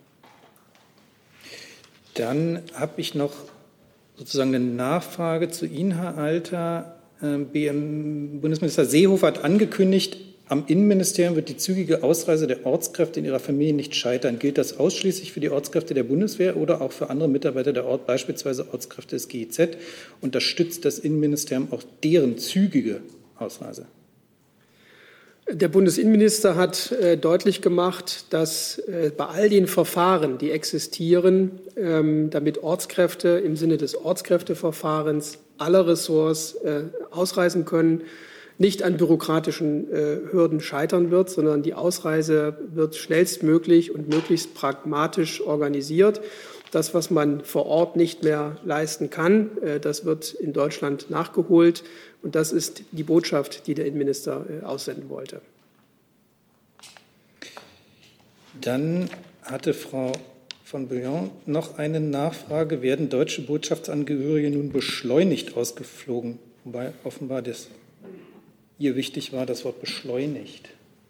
Dann habe ich noch sozusagen eine Nachfrage zu Ihnen, Herr Alter. Bundesminister Seehofer hat angekündigt, am Innenministerium wird die zügige Ausreise der Ortskräfte in ihrer Familie nicht scheitern. Gilt das ausschließlich für die Ortskräfte der Bundeswehr oder auch für andere Mitarbeiter der Ort, beispielsweise Ortskräfte des GIZ? Unterstützt das Innenministerium auch deren zügige Ausreise? Der Bundesinnenminister hat deutlich gemacht, dass bei all den Verfahren, die existieren, damit Ortskräfte im Sinne des Ortskräfteverfahrens aller Ressorts ausreisen können, nicht an bürokratischen Hürden scheitern wird, sondern die Ausreise wird schnellstmöglich und möglichst pragmatisch organisiert. Das, was man vor Ort nicht mehr leisten kann, das wird in Deutschland nachgeholt. Und das ist die Botschaft, die der Innenminister aussenden wollte. Dann hatte Frau von Bouillon noch eine Nachfrage. Werden deutsche Botschaftsangehörige nun beschleunigt ausgeflogen? Wobei offenbar ihr wichtig war das Wort beschleunigt.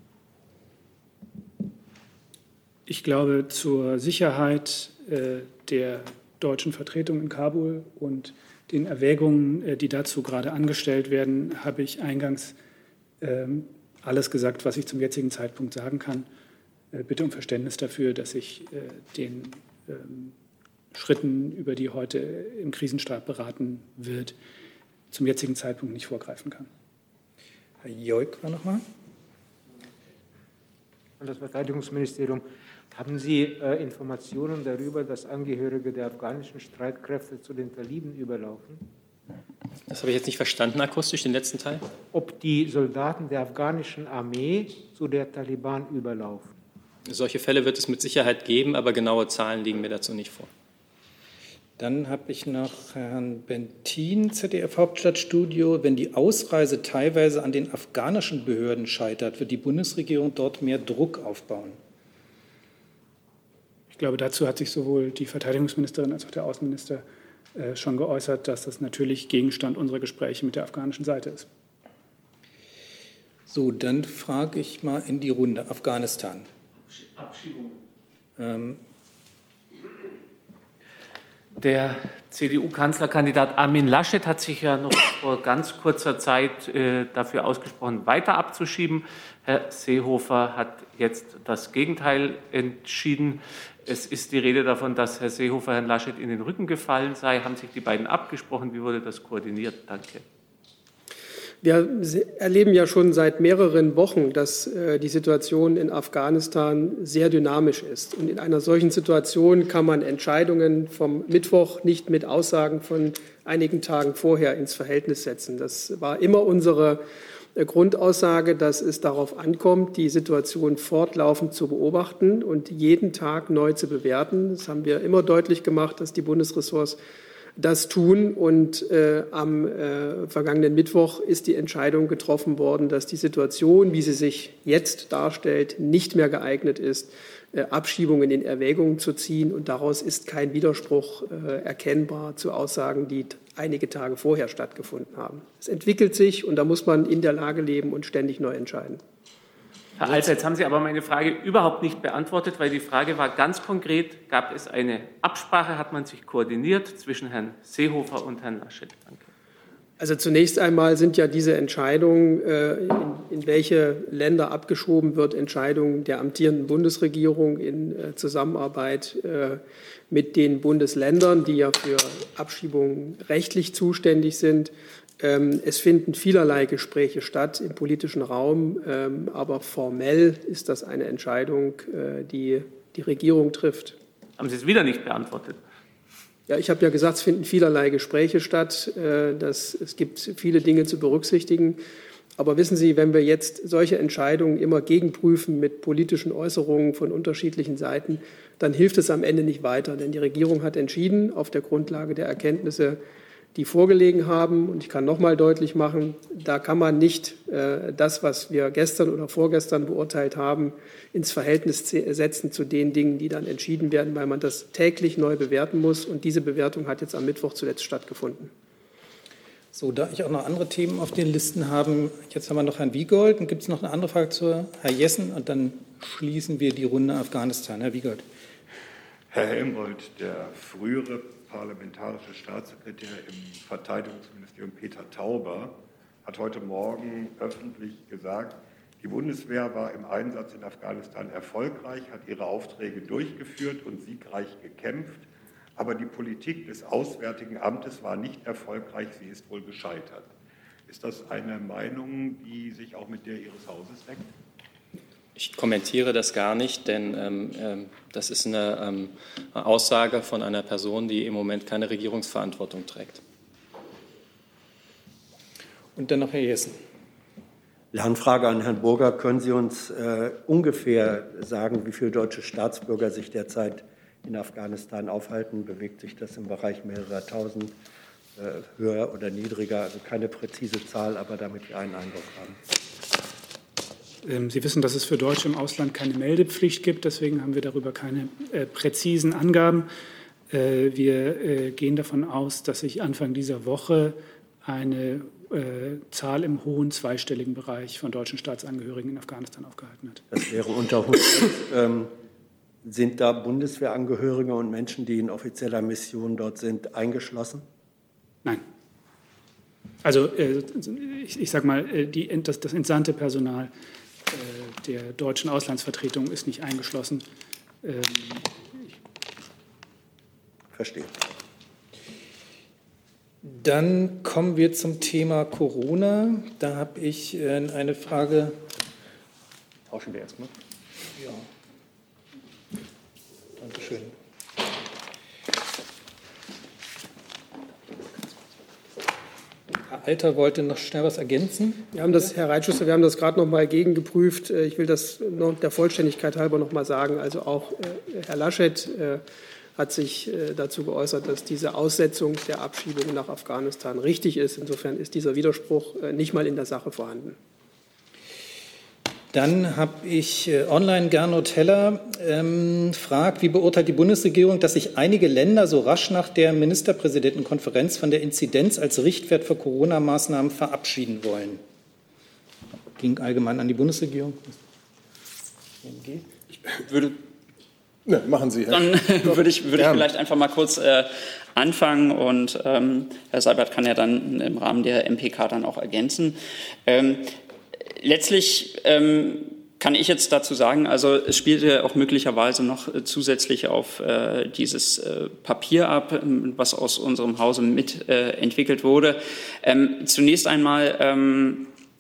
Ich glaube, zur Sicherheit der deutschen Vertretung in Kabul und den Erwägungen, die dazu gerade angestellt werden, habe ich eingangs alles gesagt, was ich zum jetzigen Zeitpunkt sagen kann. Bitte um Verständnis dafür, dass ich den Schritten, über die heute im Krisenstab beraten wird, zum jetzigen Zeitpunkt nicht vorgreifen kann. Herr Jeuk war noch mal. Das Verteidigungsministerium. Haben Sie Informationen darüber, dass Angehörige der afghanischen Streitkräfte zu den Taliban überlaufen? Das habe ich jetzt nicht verstanden akustisch, den letzten Teil. Ob die Soldaten der afghanischen Armee zu der Taliban überlaufen? Solche Fälle wird es mit Sicherheit geben, aber genaue Zahlen liegen mir dazu nicht vor. Dann habe ich noch Herrn Bentin, ZDF Hauptstadtstudio. Wenn die Ausreise teilweise an den afghanischen Behörden scheitert, wird die Bundesregierung dort mehr Druck aufbauen? Ich glaube, dazu hat sich sowohl die Verteidigungsministerin als auch der Außenminister schon geäußert, dass das natürlich Gegenstand unserer Gespräche mit der afghanischen Seite ist. So, dann frage ich mal in die Runde. Afghanistan. Abschiebung. Der CDU-Kanzlerkandidat Armin Laschet hat sich ja noch vor ganz kurzer Zeit dafür ausgesprochen, weiter abzuschieben. Herr Seehofer hat jetzt das Gegenteil entschieden. Es ist die Rede davon, dass Herr Seehofer Herrn Laschet in den Rücken gefallen sei. Haben sich die beiden abgesprochen? Wie wurde das koordiniert? Danke. Wir erleben ja schon seit mehreren Wochen, dass die Situation in Afghanistan sehr dynamisch ist. Und in einer solchen Situation kann man Entscheidungen vom Mittwoch nicht mit Aussagen von einigen Tagen vorher ins Verhältnis setzen. Das war immer unsere Grundaussage, dass es darauf ankommt, die Situation fortlaufend zu beobachten und jeden Tag neu zu bewerten. Das haben wir immer deutlich gemacht, dass die Bundesressorts das tun. Und am vergangenen Mittwoch ist die Entscheidung getroffen worden, dass die Situation, wie sie sich jetzt darstellt, nicht mehr geeignet ist, Abschiebungen in Erwägung zu ziehen. Und daraus ist kein Widerspruch erkennbar zu Aussagen, die einige Tage vorher stattgefunden haben. Es entwickelt sich und da muss man in der Lage leben und ständig neu entscheiden. Herr Alser, jetzt haben Sie aber meine Frage überhaupt nicht beantwortet, weil die Frage war ganz konkret, gab es eine Absprache, hat man sich koordiniert zwischen Herrn Seehofer und Herrn Laschet? Danke. Also zunächst einmal sind ja diese Entscheidungen, in welche Länder abgeschoben wird, Entscheidungen der amtierenden Bundesregierung in Zusammenarbeit mit den Bundesländern, die ja für Abschiebungen rechtlich zuständig sind. Es finden vielerlei Gespräche statt im politischen Raum, aber formell ist das eine Entscheidung, die die Regierung trifft. Haben Sie es wieder nicht beantwortet? Ja, ich habe ja gesagt, es finden vielerlei Gespräche statt. Es gibt viele Dinge zu berücksichtigen. Aber wissen Sie, wenn wir jetzt solche Entscheidungen immer gegenprüfen mit politischen Äußerungen von unterschiedlichen Seiten, dann hilft es am Ende nicht weiter. Denn die Regierung hat entschieden, auf der Grundlage der Erkenntnisse, die vorgelegen haben. Und ich kann noch mal deutlich machen, da kann man nicht das, was wir gestern oder vorgestern beurteilt haben, ins Verhältnis setzen zu den Dingen, die dann entschieden werden, weil man das täglich neu bewerten muss. Und diese Bewertung hat jetzt am Mittwoch zuletzt stattgefunden. So, da ich auch noch andere Themen auf den Listen habe, jetzt haben wir noch Herrn Wiegold. Und gibt es noch eine andere Frage zu Herrn Jessen? Und dann schließen wir die Runde Afghanistan. Herr Wiegold. Herr Helmholtz, der frühere parlamentarische Staatssekretär im Verteidigungsministerium Peter Tauber hat heute Morgen öffentlich gesagt, die Bundeswehr war im Einsatz in Afghanistan erfolgreich, hat ihre Aufträge durchgeführt und siegreich gekämpft, aber die Politik des Auswärtigen Amtes war nicht erfolgreich, sie ist wohl gescheitert. Ist das eine Meinung, die sich auch mit der Ihres Hauses deckt? Ich kommentiere das gar nicht, denn das ist eine Aussage von einer Person, die im Moment keine Regierungsverantwortung trägt. Und dann noch Herr Jessen. Lernfrage an Herrn Burger. Können Sie uns ungefähr sagen, wie viele deutsche Staatsbürger sich derzeit in Afghanistan aufhalten? Bewegt sich das im Bereich mehrerer Tausend, höher oder niedriger? Also keine präzise Zahl, aber damit wir einen Eindruck haben. Sie wissen, dass es für Deutsche im Ausland keine Meldepflicht gibt. Deswegen haben wir darüber keine präzisen Angaben. Wir gehen davon aus, dass sich Anfang dieser Woche eine Zahl im hohen zweistelligen Bereich von deutschen Staatsangehörigen in Afghanistan aufgehalten hat. Das wäre unter 100. Sind da Bundeswehrangehörige und Menschen, die in offizieller Mission dort sind, eingeschlossen? Nein. Also ich sage mal, das entsandte Personal der deutschen Auslandsvertretung ist nicht eingeschlossen. Verstehe. Dann kommen wir zum Thema Corona. Da habe ich eine Frage. Tauschen wir erstmal. Ja. Dankeschön. Herr Alter wollte noch schnell was ergänzen. Herr Reitschuster, wir haben das gerade noch mal gegengeprüft. Ich will das noch der Vollständigkeit halber noch mal sagen. Also auch Herr Laschet hat sich dazu geäußert, dass diese Aussetzung der Abschiebung nach Afghanistan richtig ist. Insofern ist dieser Widerspruch nicht mal in der Sache vorhanden. Dann habe ich online Gernot Heller fragt, wie beurteilt die Bundesregierung, dass sich einige Länder so rasch nach der Ministerpräsidentenkonferenz von der Inzidenz als Richtwert für Corona-Maßnahmen verabschieden wollen? Ging allgemein an die Bundesregierung. Ich würde machen Sie, Herr. Dann würde ich vielleicht einfach mal kurz anfangen und Herr Seibert kann ja dann im Rahmen der MPK dann auch ergänzen. Letztlich kann ich jetzt dazu sagen, also es spielte auch möglicherweise noch zusätzlich auf dieses Papier ab, was aus unserem Hause mit entwickelt wurde. Zunächst einmal,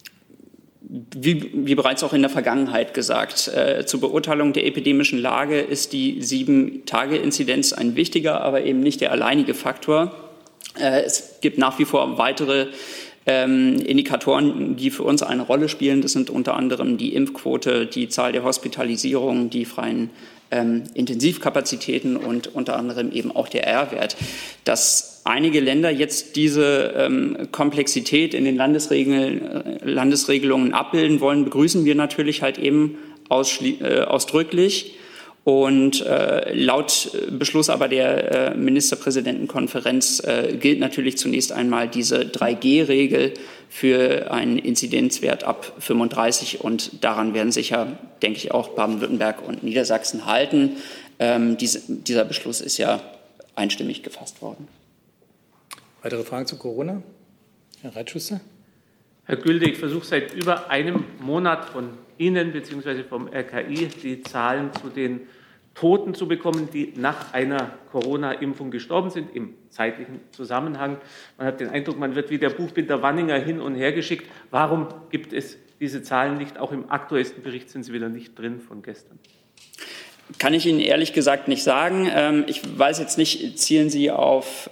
wie bereits auch in der Vergangenheit gesagt, zur Beurteilung der epidemischen Lage ist die 7-Tage-Inzidenz ein wichtiger, aber eben nicht der alleinige Faktor. Es gibt nach wie vor weitere Indikatoren, die für uns eine Rolle spielen. Das sind unter anderem die Impfquote, die Zahl der Hospitalisierungen, die freien Intensivkapazitäten und unter anderem eben auch der R-Wert. Dass einige Länder jetzt diese Komplexität in den Landesregelungen abbilden wollen, begrüßen wir natürlich halt eben ausdrücklich. Und laut Beschluss aber der Ministerpräsidentenkonferenz gilt natürlich zunächst einmal diese 3G-Regel für einen Inzidenzwert ab 35. Und daran werden sicher, denke ich, auch Baden-Württemberg und Niedersachsen halten. Dieser Beschluss ist ja einstimmig gefasst worden. Weitere Fragen zu Corona? Herr Reitschuster? Herr Gülde, ich versuche seit über einem Monat von Ihnen bzw. vom RKI die Zahlen zu den Toten zu bekommen, die nach einer Corona-Impfung gestorben sind, im zeitlichen Zusammenhang. Man hat den Eindruck, man wird wie der Buchbinder Wanninger hin und her geschickt. Warum gibt es diese Zahlen nicht? Auch im aktuellsten Bericht sind sie wieder nicht drin von gestern. Kann ich Ihnen ehrlich gesagt nicht sagen. Ich weiß jetzt nicht, zielen Sie auf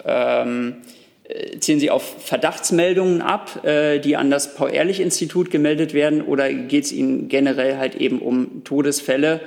Verdachtsmeldungen ab, die an das Paul-Ehrlich-Institut gemeldet werden, oder geht es Ihnen generell halt eben um Todesfälle,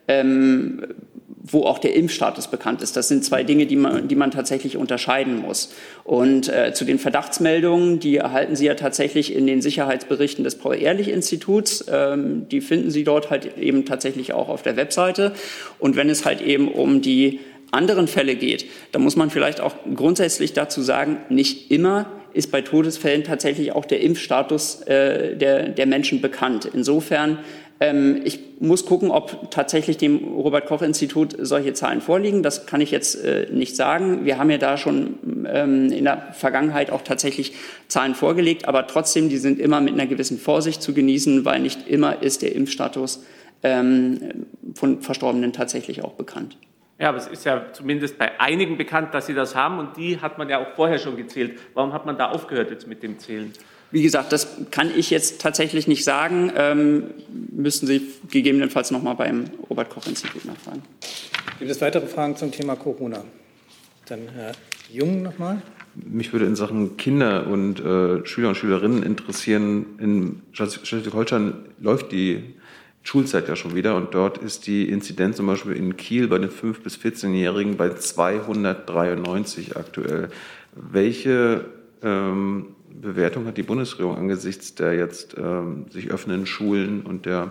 wo auch der Impfstatus bekannt ist? Das sind zwei Dinge, die man tatsächlich unterscheiden muss. Und zu den Verdachtsmeldungen, die erhalten Sie ja tatsächlich in den Sicherheitsberichten des Paul-Ehrlich-Instituts. Die finden Sie dort halt eben tatsächlich auch auf der Webseite. Und wenn es halt eben um die anderen Fälle geht, da muss man vielleicht auch grundsätzlich dazu sagen, nicht immer ist bei Todesfällen tatsächlich auch der Impfstatus der Menschen bekannt. Insofern, ich muss gucken, ob tatsächlich dem Robert-Koch-Institut solche Zahlen vorliegen. Das kann ich jetzt nicht sagen. Wir haben ja da schon in der Vergangenheit auch tatsächlich Zahlen vorgelegt, aber trotzdem, die sind immer mit einer gewissen Vorsicht zu genießen, weil nicht immer ist der Impfstatus von Verstorbenen tatsächlich auch bekannt. Ja, aber es ist ja zumindest bei einigen bekannt, dass sie das haben, und die hat man ja auch vorher schon gezählt. Warum hat man da aufgehört jetzt mit dem Zählen? Wie gesagt, das kann ich jetzt tatsächlich nicht sagen. Müssen Sie gegebenenfalls noch mal beim Robert-Koch-Institut nachfragen. Gibt es weitere Fragen zum Thema Corona? Dann Herr Jung noch mal. Mich würde in Sachen Kinder und Schüler und Schülerinnen interessieren. In Schleswig-Holstein läuft die Schulzeit ja schon wieder, und dort ist die Inzidenz zum Beispiel in Kiel bei den 5- bis 14-Jährigen bei 293 aktuell. Welche Bewertung hat die Bundesregierung angesichts der jetzt sich öffnenden Schulen und der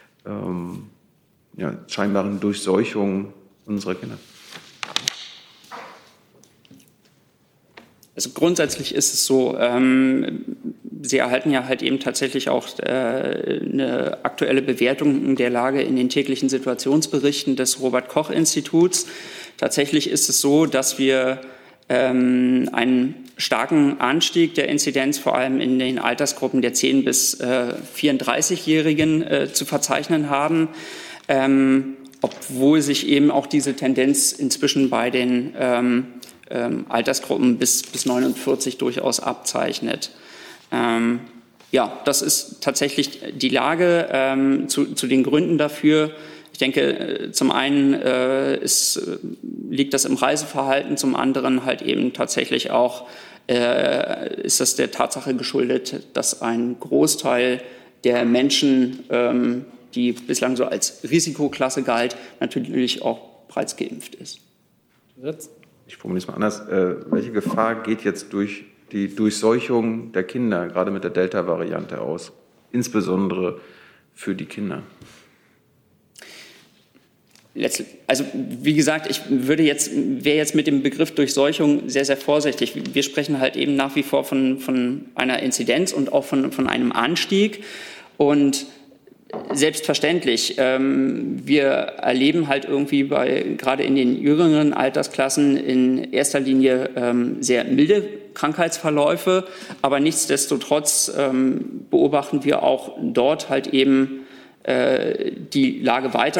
scheinbaren Durchseuchung unserer Kinder? Also grundsätzlich ist es so, Sie erhalten ja halt eben tatsächlich auch eine aktuelle Bewertung der Lage in den täglichen Situationsberichten des Robert-Koch-Instituts. Tatsächlich ist es so, dass wir einen starken Anstieg der Inzidenz vor allem in den Altersgruppen der 10- bis 34-Jährigen zu verzeichnen haben, obwohl sich eben auch diese Tendenz inzwischen bei den Altersgruppen bis 49 durchaus abzeichnet. Das ist tatsächlich die Lage. Zu den Gründen dafür: Ich denke, zum einen liegt das im Reiseverhalten, zum anderen halt eben tatsächlich auch ist das der Tatsache geschuldet, dass ein Großteil der Menschen, die bislang so als Risikoklasse galt, natürlich auch bereits geimpft ist. Ich formuliere es mal anders. Welche Gefahr geht jetzt durch die Durchseuchung der Kinder, gerade mit der Delta-Variante aus, insbesondere für die Kinder? Also wie gesagt, ich wäre jetzt mit dem Begriff Durchseuchung sehr, sehr vorsichtig. Wir sprechen halt eben nach wie vor von einer Inzidenz und auch von einem Anstieg. Und selbstverständlich, wir erleben halt irgendwie gerade in den jüngeren Altersklassen in erster Linie sehr milde Krankheitsverläufe. Aber nichtsdestotrotz beobachten wir auch dort halt eben die Lage weiter.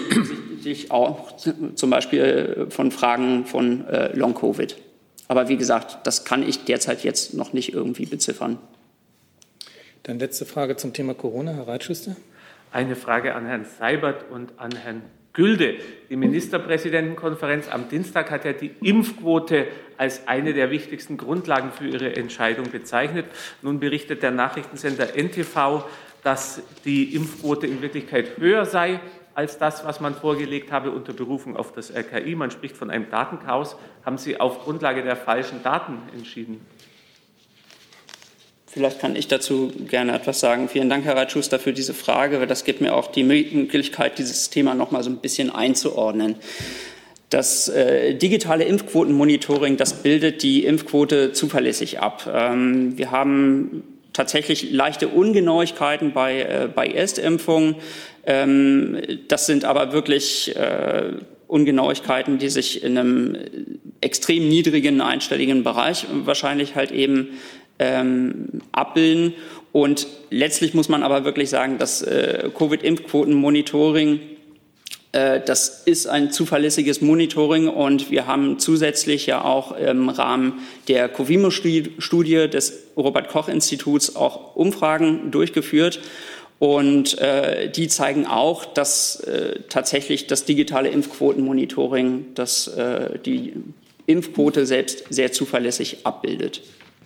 Auch zum Beispiel von Fragen von Long-Covid. Aber wie gesagt, das kann ich derzeit jetzt noch nicht irgendwie beziffern. Dann letzte Frage zum Thema Corona, Herr Reitschuster. Eine Frage an Herrn Seibert und an Herrn Gülde. Die Ministerpräsidentenkonferenz am Dienstag hat ja die Impfquote als eine der wichtigsten Grundlagen für ihre Entscheidung bezeichnet. Nun berichtet der Nachrichtensender NTV, dass die Impfquote in Wirklichkeit höher sei als das, was man vorgelegt habe unter Berufung auf das RKI. Man spricht von einem Datenchaos. Haben Sie auf Grundlage der falschen Daten entschieden? Vielleicht kann ich dazu gerne etwas sagen. Vielen Dank, Herr Reitschuster, für diese Frage, weil das gibt mir auch die Möglichkeit, dieses Thema noch mal so ein bisschen einzuordnen. Das digitale Impfquotenmonitoring, das bildet die Impfquote zuverlässig ab. Wir haben tatsächlich leichte Ungenauigkeiten bei Erstimpfungen. Das sind aber wirklich Ungenauigkeiten, die sich in einem extrem niedrigen einstelligen Bereich wahrscheinlich halt eben abbilden. Und letztlich muss man aber wirklich sagen, dass Covid-Impfquoten-Monitoring, das ist ein zuverlässiges Monitoring und wir haben zusätzlich ja auch im Rahmen der Covimo-Studie des Robert-Koch-Instituts auch Umfragen durchgeführt. Und die zeigen auch, dass tatsächlich das digitale Impfquotenmonitoring die Impfquote selbst sehr zuverlässig abbildet.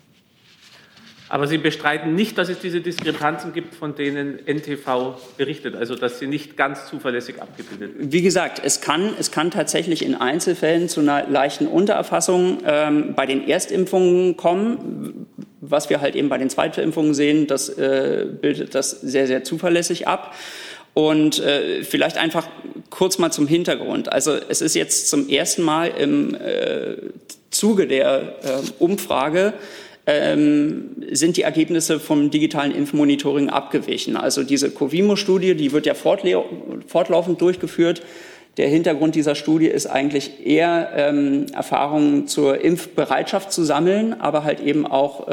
Aber Sie bestreiten nicht, dass es diese Diskrepanzen gibt, von denen NTV berichtet, also dass sie nicht ganz zuverlässig abgebildet werden. Wie gesagt, es kann tatsächlich in Einzelfällen zu einer leichten Untererfassung bei den Erstimpfungen kommen. Was wir halt eben bei den Zweitimpfungen sehen, das bildet das sehr, sehr zuverlässig ab. Und vielleicht einfach kurz mal zum Hintergrund. Also es ist jetzt zum ersten Mal im Zuge der Umfrage sind die Ergebnisse vom digitalen Impfmonitoring abgewichen. Also diese Covimo-Studie, die wird ja fortlaufend durchgeführt. Der Hintergrund dieser Studie ist eigentlich eher Erfahrungen zur Impfbereitschaft zu sammeln, aber halt eben auch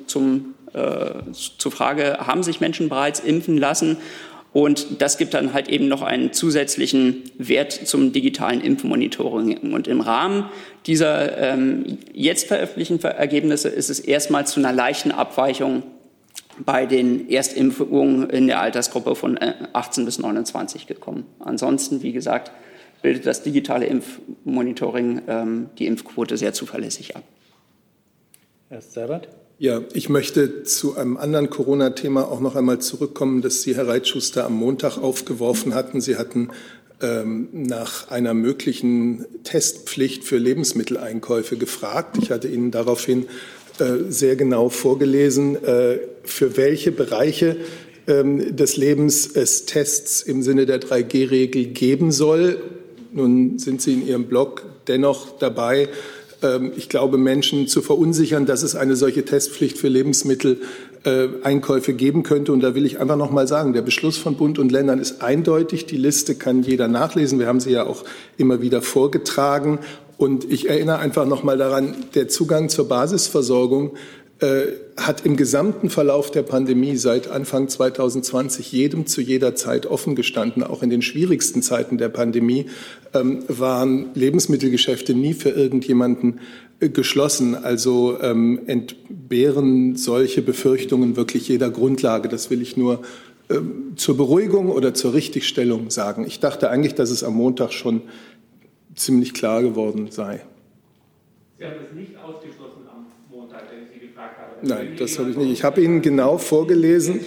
zur Frage, haben sich Menschen bereits impfen lassen? Und das gibt dann halt eben noch einen zusätzlichen Wert zum digitalen Impfmonitoring. Und im Rahmen dieser jetzt veröffentlichten Ergebnisse ist es erstmal zu einer leichten Abweichung bei den Erstimpfungen in der Altersgruppe von 18 bis 29 gekommen. Ansonsten, wie gesagt, bildet das digitale Impfmonitoring die Impfquote sehr zuverlässig ab. Herr Seibert? Ja, ich möchte zu einem anderen Corona-Thema auch noch einmal zurückkommen, das Sie, Herr Reitschuster, am Montag aufgeworfen hatten. Sie hatten nach einer möglichen Testpflicht für Lebensmitteleinkäufe gefragt. Ich hatte Ihnen daraufhin sehr genau vorgelesen, für welche Bereiche des Lebens es Tests im Sinne der 3G-Regel geben soll. Nun sind Sie in Ihrem Blog dennoch dabei, ich glaube, Menschen zu verunsichern, dass es eine solche Testpflicht für Lebensmitteleinkäufe geben könnte. Und da will ich einfach noch mal sagen, der Beschluss von Bund und Ländern ist eindeutig. Die Liste kann jeder nachlesen. Wir haben sie ja auch immer wieder vorgetragen. Und ich erinnere einfach noch mal daran, der Zugang zur Basisversorgung hat im gesamten Verlauf der Pandemie seit Anfang 2020 jedem zu jeder Zeit offen gestanden. Auch in den schwierigsten Zeiten der Pandemie waren Lebensmittelgeschäfte nie für irgendjemanden geschlossen. Also entbehren solche Befürchtungen wirklich jeder Grundlage. Das will ich nur zur Beruhigung oder zur Richtigstellung sagen. Ich dachte eigentlich, dass es am Montag schon ziemlich klar geworden sei. Sie haben es nicht ausgeschlossen am Montag. Nein, das habe ich nicht. Ich habe Ihnen genau vorgelesen.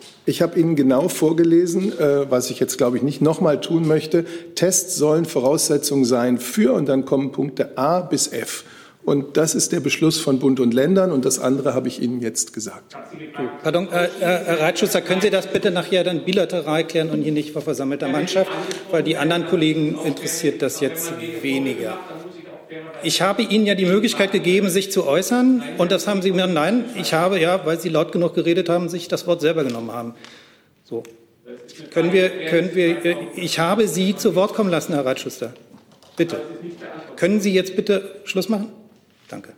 Was ich jetzt, glaube ich, nicht nochmal tun möchte. Tests sollen Voraussetzungen sein für, und dann kommen Punkte A bis F. Und das ist der Beschluss von Bund und Ländern, und das andere habe ich Ihnen jetzt gesagt. Pardon, Herr Reitschuster, können Sie das bitte nachher dann bilateral klären und hier nicht vor versammelter Mannschaft? Weil die anderen Kollegen interessiert das jetzt weniger. Ich habe Ihnen ja die Möglichkeit gegeben, sich zu äußern, und das haben Sie mir, nein, ich habe ja, weil Sie laut genug geredet haben, sich das Wort selber genommen haben. So. Ich habe Sie zu Wort kommen lassen, Herr Reitschuster. Bitte. Können Sie jetzt bitte Schluss machen? Danke.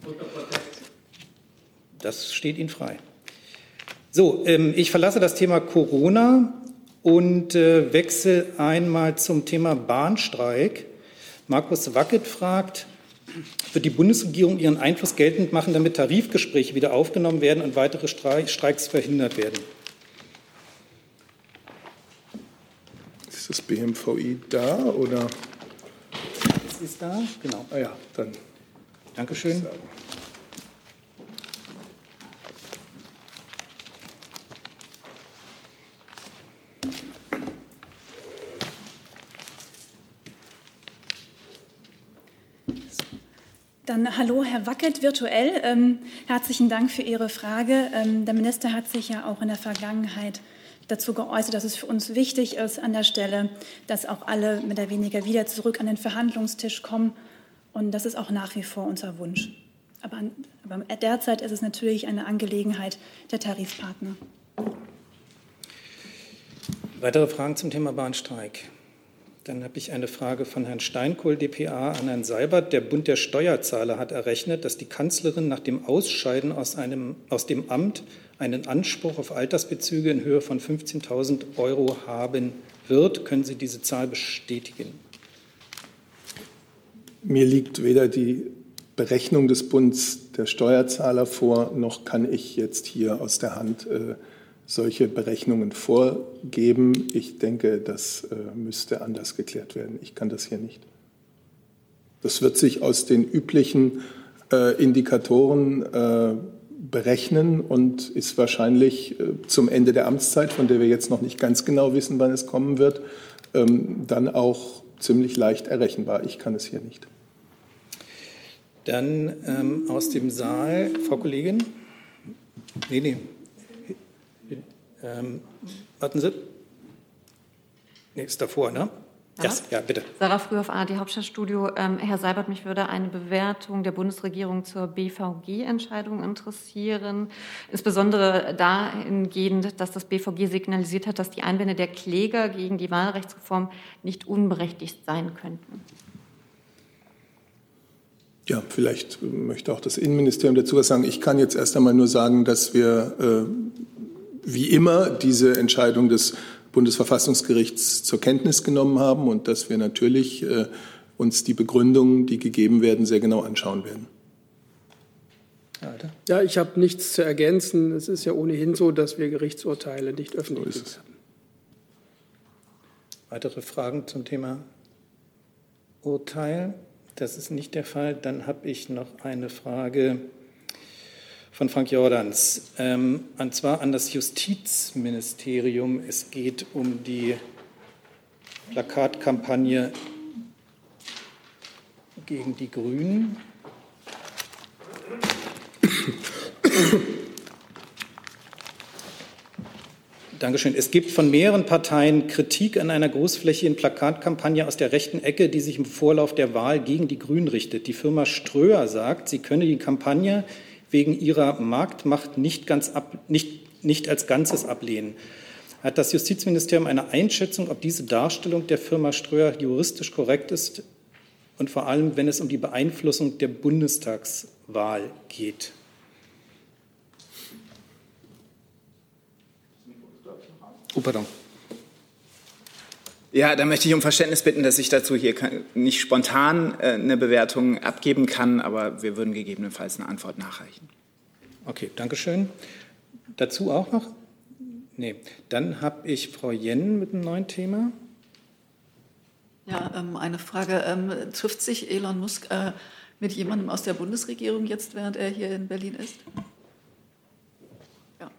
Das steht Ihnen frei. So, ich verlasse das Thema Corona und wechsle einmal zum Thema Bahnstreik. Markus Wackett fragt, wird die Bundesregierung ihren Einfluss geltend machen, damit Tarifgespräche wieder aufgenommen werden und weitere Streiks verhindert werden? Ist das BMVI da, oder? Es ist da, genau. Ah ja, dann. Dankeschön. Dann hallo, Herr Wackett, virtuell. Herzlichen Dank für Ihre Frage. Der Minister hat sich ja auch in der Vergangenheit dazu geäußert, dass es für uns wichtig ist an der Stelle, dass auch alle mehr oder weniger wieder zurück an den Verhandlungstisch kommen. Und das ist auch nach wie vor unser Wunsch. Aber derzeit ist es natürlich eine Angelegenheit der Tarifpartner. Weitere Fragen zum Thema Bahnstreik? Dann habe ich eine Frage von Herrn Steinkohl, dpa, an Herrn Seibert. Der Bund der Steuerzahler hat errechnet, dass die Kanzlerin nach dem Ausscheiden aus dem Amt einen Anspruch auf Altersbezüge in Höhe von 15.000 € haben wird. Können Sie diese Zahl bestätigen? Mir liegt weder die Berechnung des Bundes der Steuerzahler vor, noch kann ich jetzt hier aus der Hand solche Berechnungen vorgeben. Ich denke, das müsste anders geklärt werden. Ich kann das hier nicht. Das wird sich aus den üblichen Indikatoren berechnen und ist wahrscheinlich zum Ende der Amtszeit, von der wir jetzt noch nicht ganz genau wissen, wann es kommen wird, dann auch ziemlich leicht errechenbar. Ich kann es hier nicht. Dann aus dem Saal, Frau Kollegin. Nee. Warten Sie. Nee, ist davor, ne? Ja, bitte. Sarah Frühhoff, ARD Hauptstadtstudio. Herr Seibert, mich würde eine Bewertung der Bundesregierung zur BVG-Entscheidung interessieren. Insbesondere dahingehend, dass das BVG signalisiert hat, dass die Einwände der Kläger gegen die Wahlrechtsreform nicht unberechtigt sein könnten. Ja, vielleicht möchte auch das Innenministerium dazu was sagen. Ich kann jetzt erst einmal nur sagen, dass wir wie immer diese Entscheidung des Bundesverfassungsgerichts zur Kenntnis genommen haben und dass wir natürlich uns die Begründungen, die gegeben werden, sehr genau anschauen werden. Ja, ich habe nichts zu ergänzen. Es ist ja ohnehin so, dass wir Gerichtsurteile nicht öffentlich sind. Weitere Fragen zum Thema Urteil? Das ist nicht der Fall. Dann habe ich noch eine Frage von Frank Jordans, und zwar an das Justizministerium. Es geht um die Plakatkampagne gegen die Grünen. Dankeschön. Es gibt von mehreren Parteien Kritik an einer großflächigen Plakatkampagne aus der rechten Ecke, die sich im Vorlauf der Wahl gegen die Grünen richtet. Die Firma Ströer sagt, sie könne die Kampagne wegen ihrer Marktmacht nicht als Ganzes ablehnen. Hat das Justizministerium eine Einschätzung, ob diese Darstellung der Firma Ströer juristisch korrekt ist und vor allem, wenn es um die Beeinflussung der Bundestagswahl geht? Pardon. Ja, da möchte ich um Verständnis bitten, dass ich dazu hier nicht spontan eine Bewertung abgeben kann, aber wir würden gegebenenfalls eine Antwort nachreichen. Okay, danke schön. Dazu auch noch? Nee. Dann habe ich Frau Jenn mit einem neuen Thema. Ja, eine Frage. Trifft sich Elon Musk mit jemandem aus der Bundesregierung jetzt, während er hier in Berlin ist? Ja.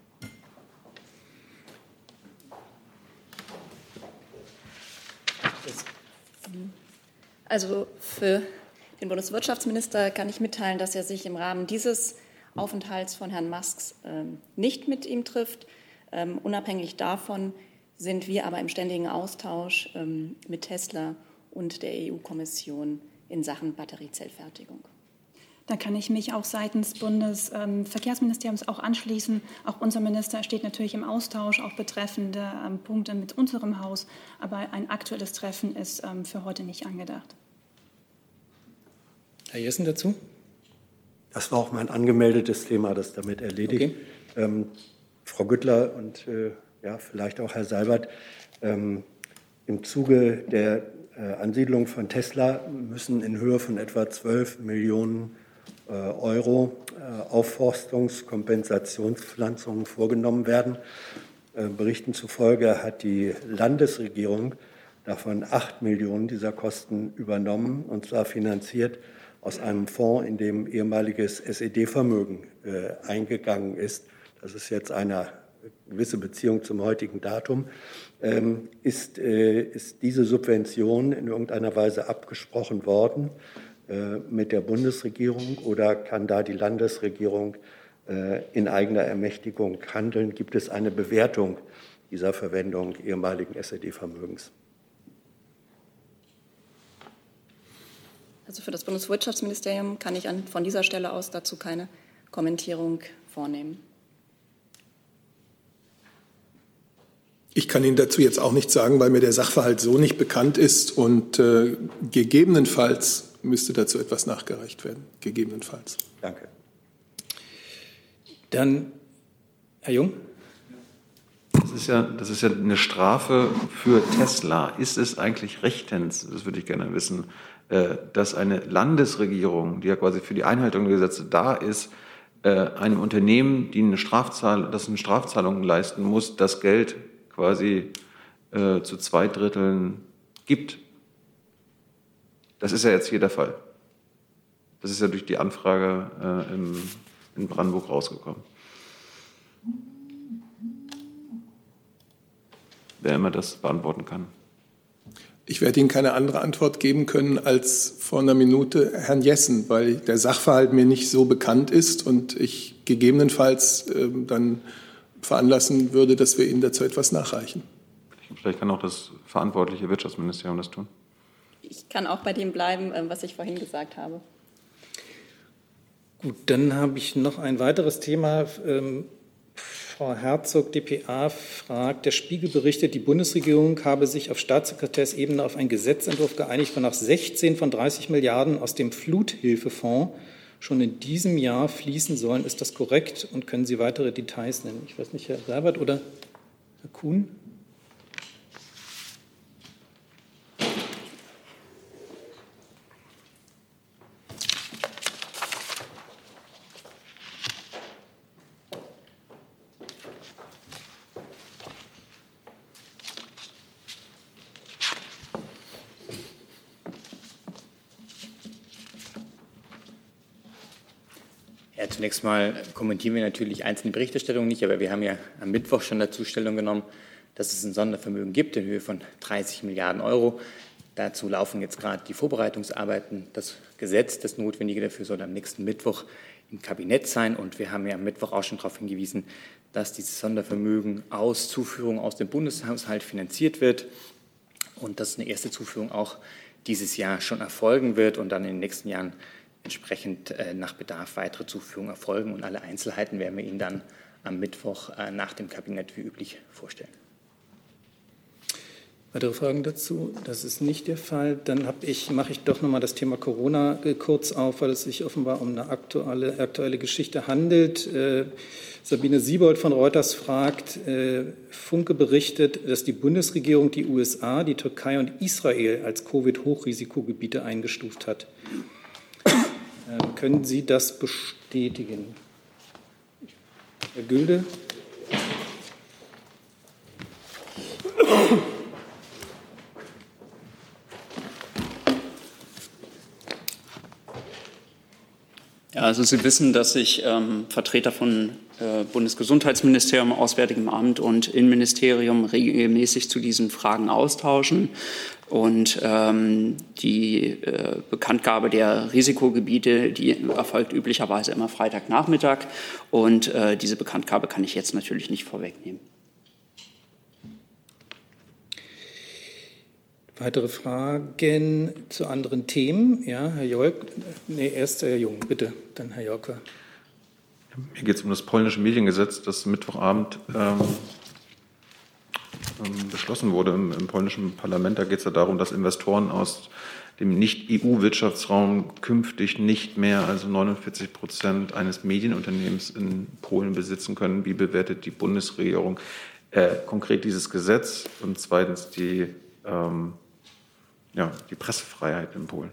Also für den Bundeswirtschaftsminister kann ich mitteilen, dass er sich im Rahmen dieses Aufenthalts von Herrn Musks nicht mit ihm trifft. Unabhängig davon sind wir aber im ständigen Austausch mit Tesla und der EU-Kommission in Sachen Batteriezellfertigung. Da kann ich mich auch seitens Bundesverkehrsministeriums auch anschließen. Auch unser Minister steht natürlich im Austausch, auch betreffende Punkte mit unserem Haus. Aber ein aktuelles Treffen ist für heute nicht angedacht. Herr Jessen dazu? Das war auch mein angemeldetes Thema, das damit erledigt. Okay. Frau Güttler und vielleicht auch Herr Seibert, im Zuge der Ansiedlung von Tesla müssen in Höhe von etwa 12 Millionen Euro Aufforstungskompensationspflanzungen vorgenommen werden. Berichten zufolge hat die Landesregierung davon 8 Millionen dieser Kosten übernommen, und zwar finanziert aus einem Fonds, in dem ehemaliges SED-Vermögen eingegangen ist. Das ist jetzt eine gewisse Beziehung zum heutigen Datum. Ist diese Subvention in irgendeiner Weise abgesprochen worden mit der Bundesregierung, oder kann da die Landesregierung in eigener Ermächtigung handeln? Gibt es eine Bewertung dieser Verwendung ehemaligen SED-Vermögens? Also für das Bundeswirtschaftsministerium kann ich von dieser Stelle aus dazu keine Kommentierung vornehmen. Ich kann Ihnen dazu jetzt auch nichts sagen, weil mir der Sachverhalt so nicht bekannt ist, und gegebenenfalls müsste dazu etwas nachgereicht werden. Gegebenenfalls. Danke. Dann Herr Jung. Das ist ja eine Strafe für Tesla. Ist es eigentlich rechtens, das würde ich gerne wissen, dass eine Landesregierung, die ja quasi für die Einhaltung der Gesetze da ist, einem Unternehmen, das eine Strafzahlung leisten muss, das Geld quasi zu 2/3 gibt? Das ist ja jetzt hier der Fall. Das ist ja durch die Anfrage in Brandenburg rausgekommen. Wer immer das beantworten kann. Ich werde Ihnen keine andere Antwort geben können als vor einer Minute Herrn Jessen, weil der Sachverhalt mir nicht so bekannt ist und ich gegebenenfalls dann veranlassen würde, dass wir Ihnen dazu etwas nachreichen. Vielleicht kann auch das verantwortliche Wirtschaftsministerium das tun. Ich kann auch bei dem bleiben, was ich vorhin gesagt habe. Gut, dann habe ich noch ein weiteres Thema. Frau Herzog, dpa, fragt, der Spiegel berichtet, die Bundesregierung habe sich auf Staatssekretärsebene auf einen Gesetzentwurf geeinigt, wonach 16 von 30 Milliarden aus dem Fluthilfefonds schon in diesem Jahr fließen sollen. Ist das korrekt, und können Sie weitere Details nennen? Ich weiß nicht, Herr Seibert oder Herr Kuhn? Ja, zunächst mal kommentieren wir natürlich einzelne Berichterstattungen nicht, aber wir haben ja am Mittwoch schon dazu Stellung genommen, dass es ein Sondervermögen gibt in Höhe von 30 Milliarden Euro. Dazu laufen jetzt gerade die Vorbereitungsarbeiten. Das Gesetz, das Notwendige dafür, soll am nächsten Mittwoch im Kabinett sein. Und wir haben ja am Mittwoch auch schon darauf hingewiesen, dass dieses Sondervermögen aus Zuführung aus dem Bundeshaushalt finanziert wird und dass eine erste Zuführung auch dieses Jahr schon erfolgen wird und dann in den nächsten Jahren entsprechend nach Bedarf weitere Zuführungen erfolgen. Und alle Einzelheiten werden wir Ihnen dann am Mittwoch nach dem Kabinett wie üblich vorstellen. Weitere Fragen dazu? Das ist nicht der Fall. Dann mache ich doch noch mal das Thema Corona kurz auf, weil es sich offenbar um eine aktuelle Geschichte handelt. Sabine Siebold von Reuters fragt, Funke berichtet, dass die Bundesregierung die USA, die Türkei und Israel als Covid-Hochrisikogebiete eingestuft hat. Können Sie das bestätigen? Herr Gülde? Also Sie wissen, dass sich Vertreter von Bundesgesundheitsministerium, Auswärtigem Amt und Innenministerium regelmäßig zu diesen Fragen austauschen. Und die Bekanntgabe der Risikogebiete, die erfolgt üblicherweise immer Freitagnachmittag. Und diese Bekanntgabe kann ich jetzt natürlich nicht vorwegnehmen. Weitere Fragen zu anderen Themen? Ja, Herr Jolk. Nee, erst Herr Jung, bitte, dann Herr Jorka. Hier geht es um das polnische Mediengesetz, das Mittwochabend beschlossen wurde im polnischen Parlament. Da geht es ja darum, dass Investoren aus dem Nicht-EU-Wirtschaftsraum künftig nicht mehr als 49% eines Medienunternehmens in Polen besitzen können. Wie bewertet die Bundesregierung konkret dieses Gesetz? Und zweitens die Pressefreiheit in Polen.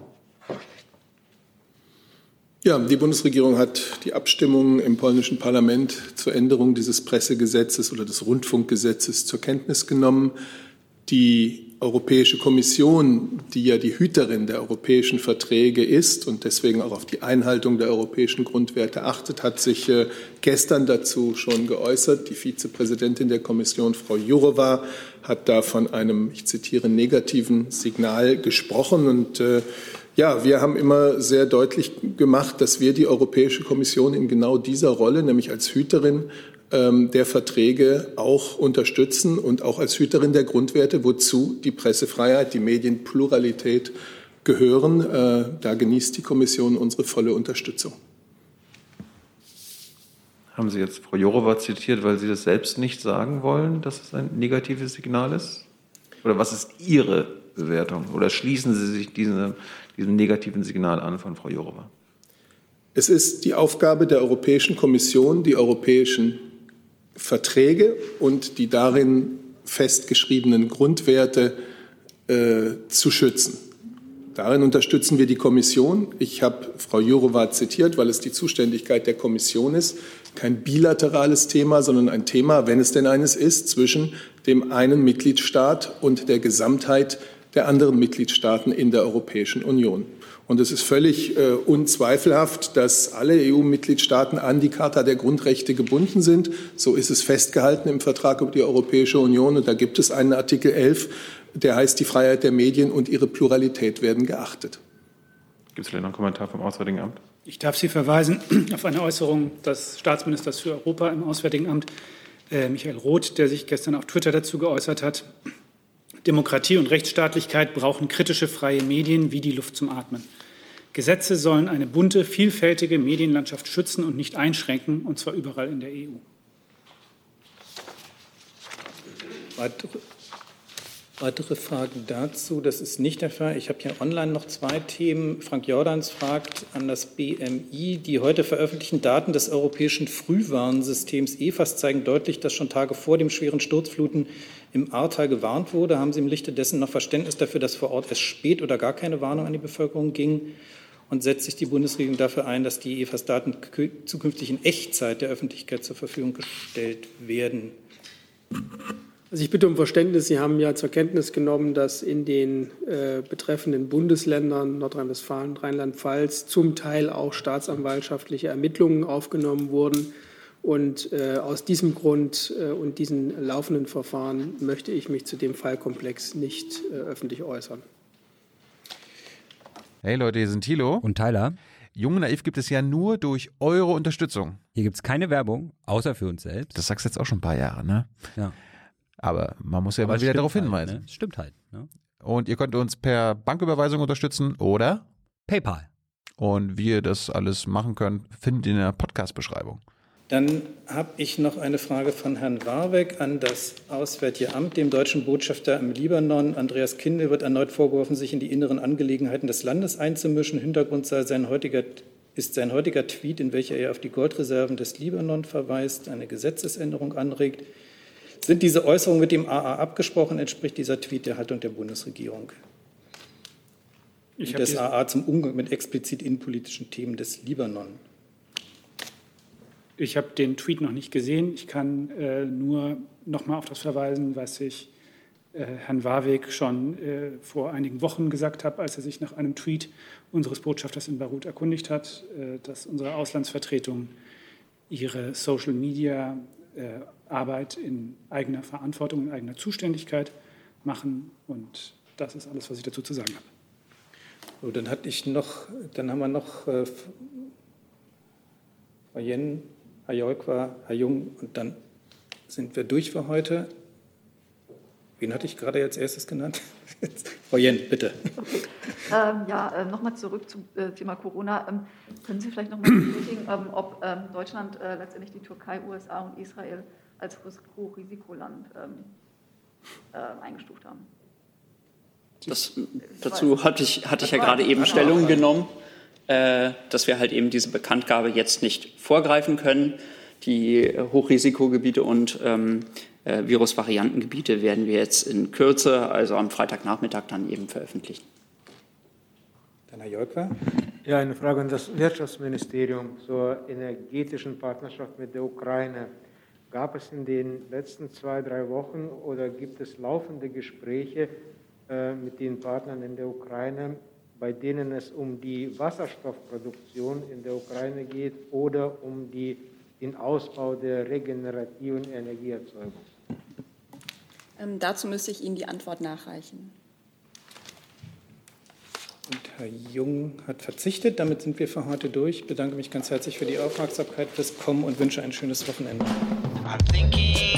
Ja, die Bundesregierung hat die Abstimmung im polnischen Parlament zur Änderung dieses Pressegesetzes oder des Rundfunkgesetzes zur Kenntnis genommen. Die Europäische Kommission, die ja die Hüterin der europäischen Verträge ist und deswegen auch auf die Einhaltung der europäischen Grundwerte achtet, hat sich gestern dazu schon geäußert. Die Vizepräsidentin der Kommission, Frau Jourová, hat da von einem, ich zitiere, negativen Signal gesprochen. Und wir haben immer sehr deutlich gemacht, dass wir die Europäische Kommission in genau dieser Rolle, nämlich als Hüterin der Verträge, auch unterstützen und auch als Hüterin der Grundwerte, wozu die Pressefreiheit, die Medienpluralität gehören. Da genießt die Kommission unsere volle Unterstützung. Haben Sie jetzt Frau Jourová zitiert, weil Sie das selbst nicht sagen wollen, dass es ein negatives Signal ist? Oder was ist Ihre Bewertung? Oder schließen Sie sich diesem negativen Signal an von Frau Jourová? Es ist die Aufgabe der Europäischen Kommission, die europäischen Verträge und die darin festgeschriebenen Grundwerte zu schützen. Darin unterstützen wir die Kommission. Ich habe Frau Jourová zitiert, weil es die Zuständigkeit der Kommission ist. Kein bilaterales Thema, sondern ein Thema, wenn es denn eines ist, zwischen dem einen Mitgliedstaat und der Gesamtheit der anderen Mitgliedstaaten in der Europäischen Union. Und es ist völlig unzweifelhaft, dass alle EU-Mitgliedstaaten an die Charta der Grundrechte gebunden sind. So ist es festgehalten im Vertrag über die Europäische Union. Und da gibt es einen Artikel 11, der heißt, die Freiheit der Medien und ihre Pluralität werden geachtet. Gibt es vielleicht noch einen Kommentar vom Auswärtigen Amt? Ich darf Sie verweisen auf eine Äußerung des Staatsministers für Europa im Auswärtigen Amt, Michael Roth, der sich gestern auf Twitter dazu geäußert hat. Demokratie und Rechtsstaatlichkeit brauchen kritische, freie Medien wie die Luft zum Atmen. Gesetze sollen eine bunte, vielfältige Medienlandschaft schützen und nicht einschränken, und zwar überall in der EU. Weitere Fragen dazu? Das ist nicht der Fall. Ich habe hier online noch zwei Themen. Frank Jordans fragt an das BMI. Die heute veröffentlichten Daten des europäischen Frühwarnsystems EFAS zeigen deutlich, dass schon Tage vor dem schweren Sturzfluten im Ahrtal gewarnt wurde. Haben Sie im Lichte dessen noch Verständnis dafür, dass vor Ort erst spät oder gar keine Warnung an die Bevölkerung ging? Und setzt sich die Bundesregierung dafür ein, dass die EFAS-Daten zukünftig in Echtzeit der Öffentlichkeit zur Verfügung gestellt werden? Also ich bitte um Verständnis. Sie haben ja zur Kenntnis genommen, dass in den betreffenden Bundesländern Nordrhein-Westfalen und Rheinland-Pfalz zum Teil auch staatsanwaltschaftliche Ermittlungen aufgenommen wurden. Und aus diesem Grund und diesen laufenden Verfahren möchte ich mich zu dem Fallkomplex nicht öffentlich äußern. Hey Leute, hier sind Thilo und Tyler. Jung und Naiv gibt es ja nur durch eure Unterstützung. Hier gibt es keine Werbung, außer für uns selbst. Das sagst du jetzt auch schon ein paar Jahre, ne? Ja. Aber man muss ja mal wieder darauf hinweisen. Halt, ne? Stimmt halt. Ne? Und ihr könnt uns per Banküberweisung unterstützen oder PayPal. Und wie ihr das alles machen könnt, findet ihr in der Podcast-Beschreibung. Dann habe ich noch eine Frage von Herrn Warbeck an das Auswärtige Amt. Dem deutschen Botschafter im Libanon, Andreas Kindl, wird erneut vorgeworfen, sich in die inneren Angelegenheiten des Landes einzumischen. Hintergrund ist sein heutiger Tweet, in welcher er auf die Goldreserven des Libanon verweist, eine Gesetzesänderung anregt. Sind diese Äußerungen mit dem AA abgesprochen? Entspricht dieser Tweet der Haltung der Bundesregierung? Des AA zum Umgang mit explizit innenpolitischen Themen des Libanon. Ich habe den Tweet noch nicht gesehen. Ich kann nur noch mal auf das verweisen, was ich Herrn Warweg schon vor einigen Wochen gesagt habe, als er sich nach einem Tweet unseres Botschafters in Beirut erkundigt hat, dass unsere Auslandsvertretungen ihre Social-Media-Arbeit in eigener Verantwortung, in eigener Zuständigkeit machen. Und das ist alles, was ich dazu zu sagen habe. So, dann haben wir noch Frau Jen, Herr Jolkwa, Herr Jung und dann sind wir durch für heute. Wen hatte ich gerade als erstes genannt? Frau Jen, bitte. Nochmal zurück zum Thema Corona. Können Sie vielleicht nochmal bestätigen, ob Deutschland letztendlich die Türkei, USA und Israel als Hochrisikoland eingestuft haben? Dazu hatte ich ja gerade eben Stellung genommen, dass wir halt eben diese Bekanntgabe jetzt nicht vorgreifen können. Die Hochrisikogebiete und Virusvariantengebiete werden wir jetzt in Kürze, also am Freitagnachmittag, dann eben veröffentlichen. Dann Herr Jolkwa. Ja, eine Frage an das Wirtschaftsministerium zur energetischen Partnerschaft mit der Ukraine. Gab es in den letzten 2-3 Wochen oder gibt es laufende Gespräche mit den Partnern in der Ukraine, bei denen es um die Wasserstoffproduktion in der Ukraine geht oder um den Ausbau der regenerativen Energieerzeugung? Dazu müsste ich Ihnen die Antwort nachreichen. Und Herr Jung hat verzichtet. Damit sind wir für heute durch. Ich bedanke mich ganz herzlich für die Aufmerksamkeit, fürs Kommen und wünsche ein schönes Wochenende.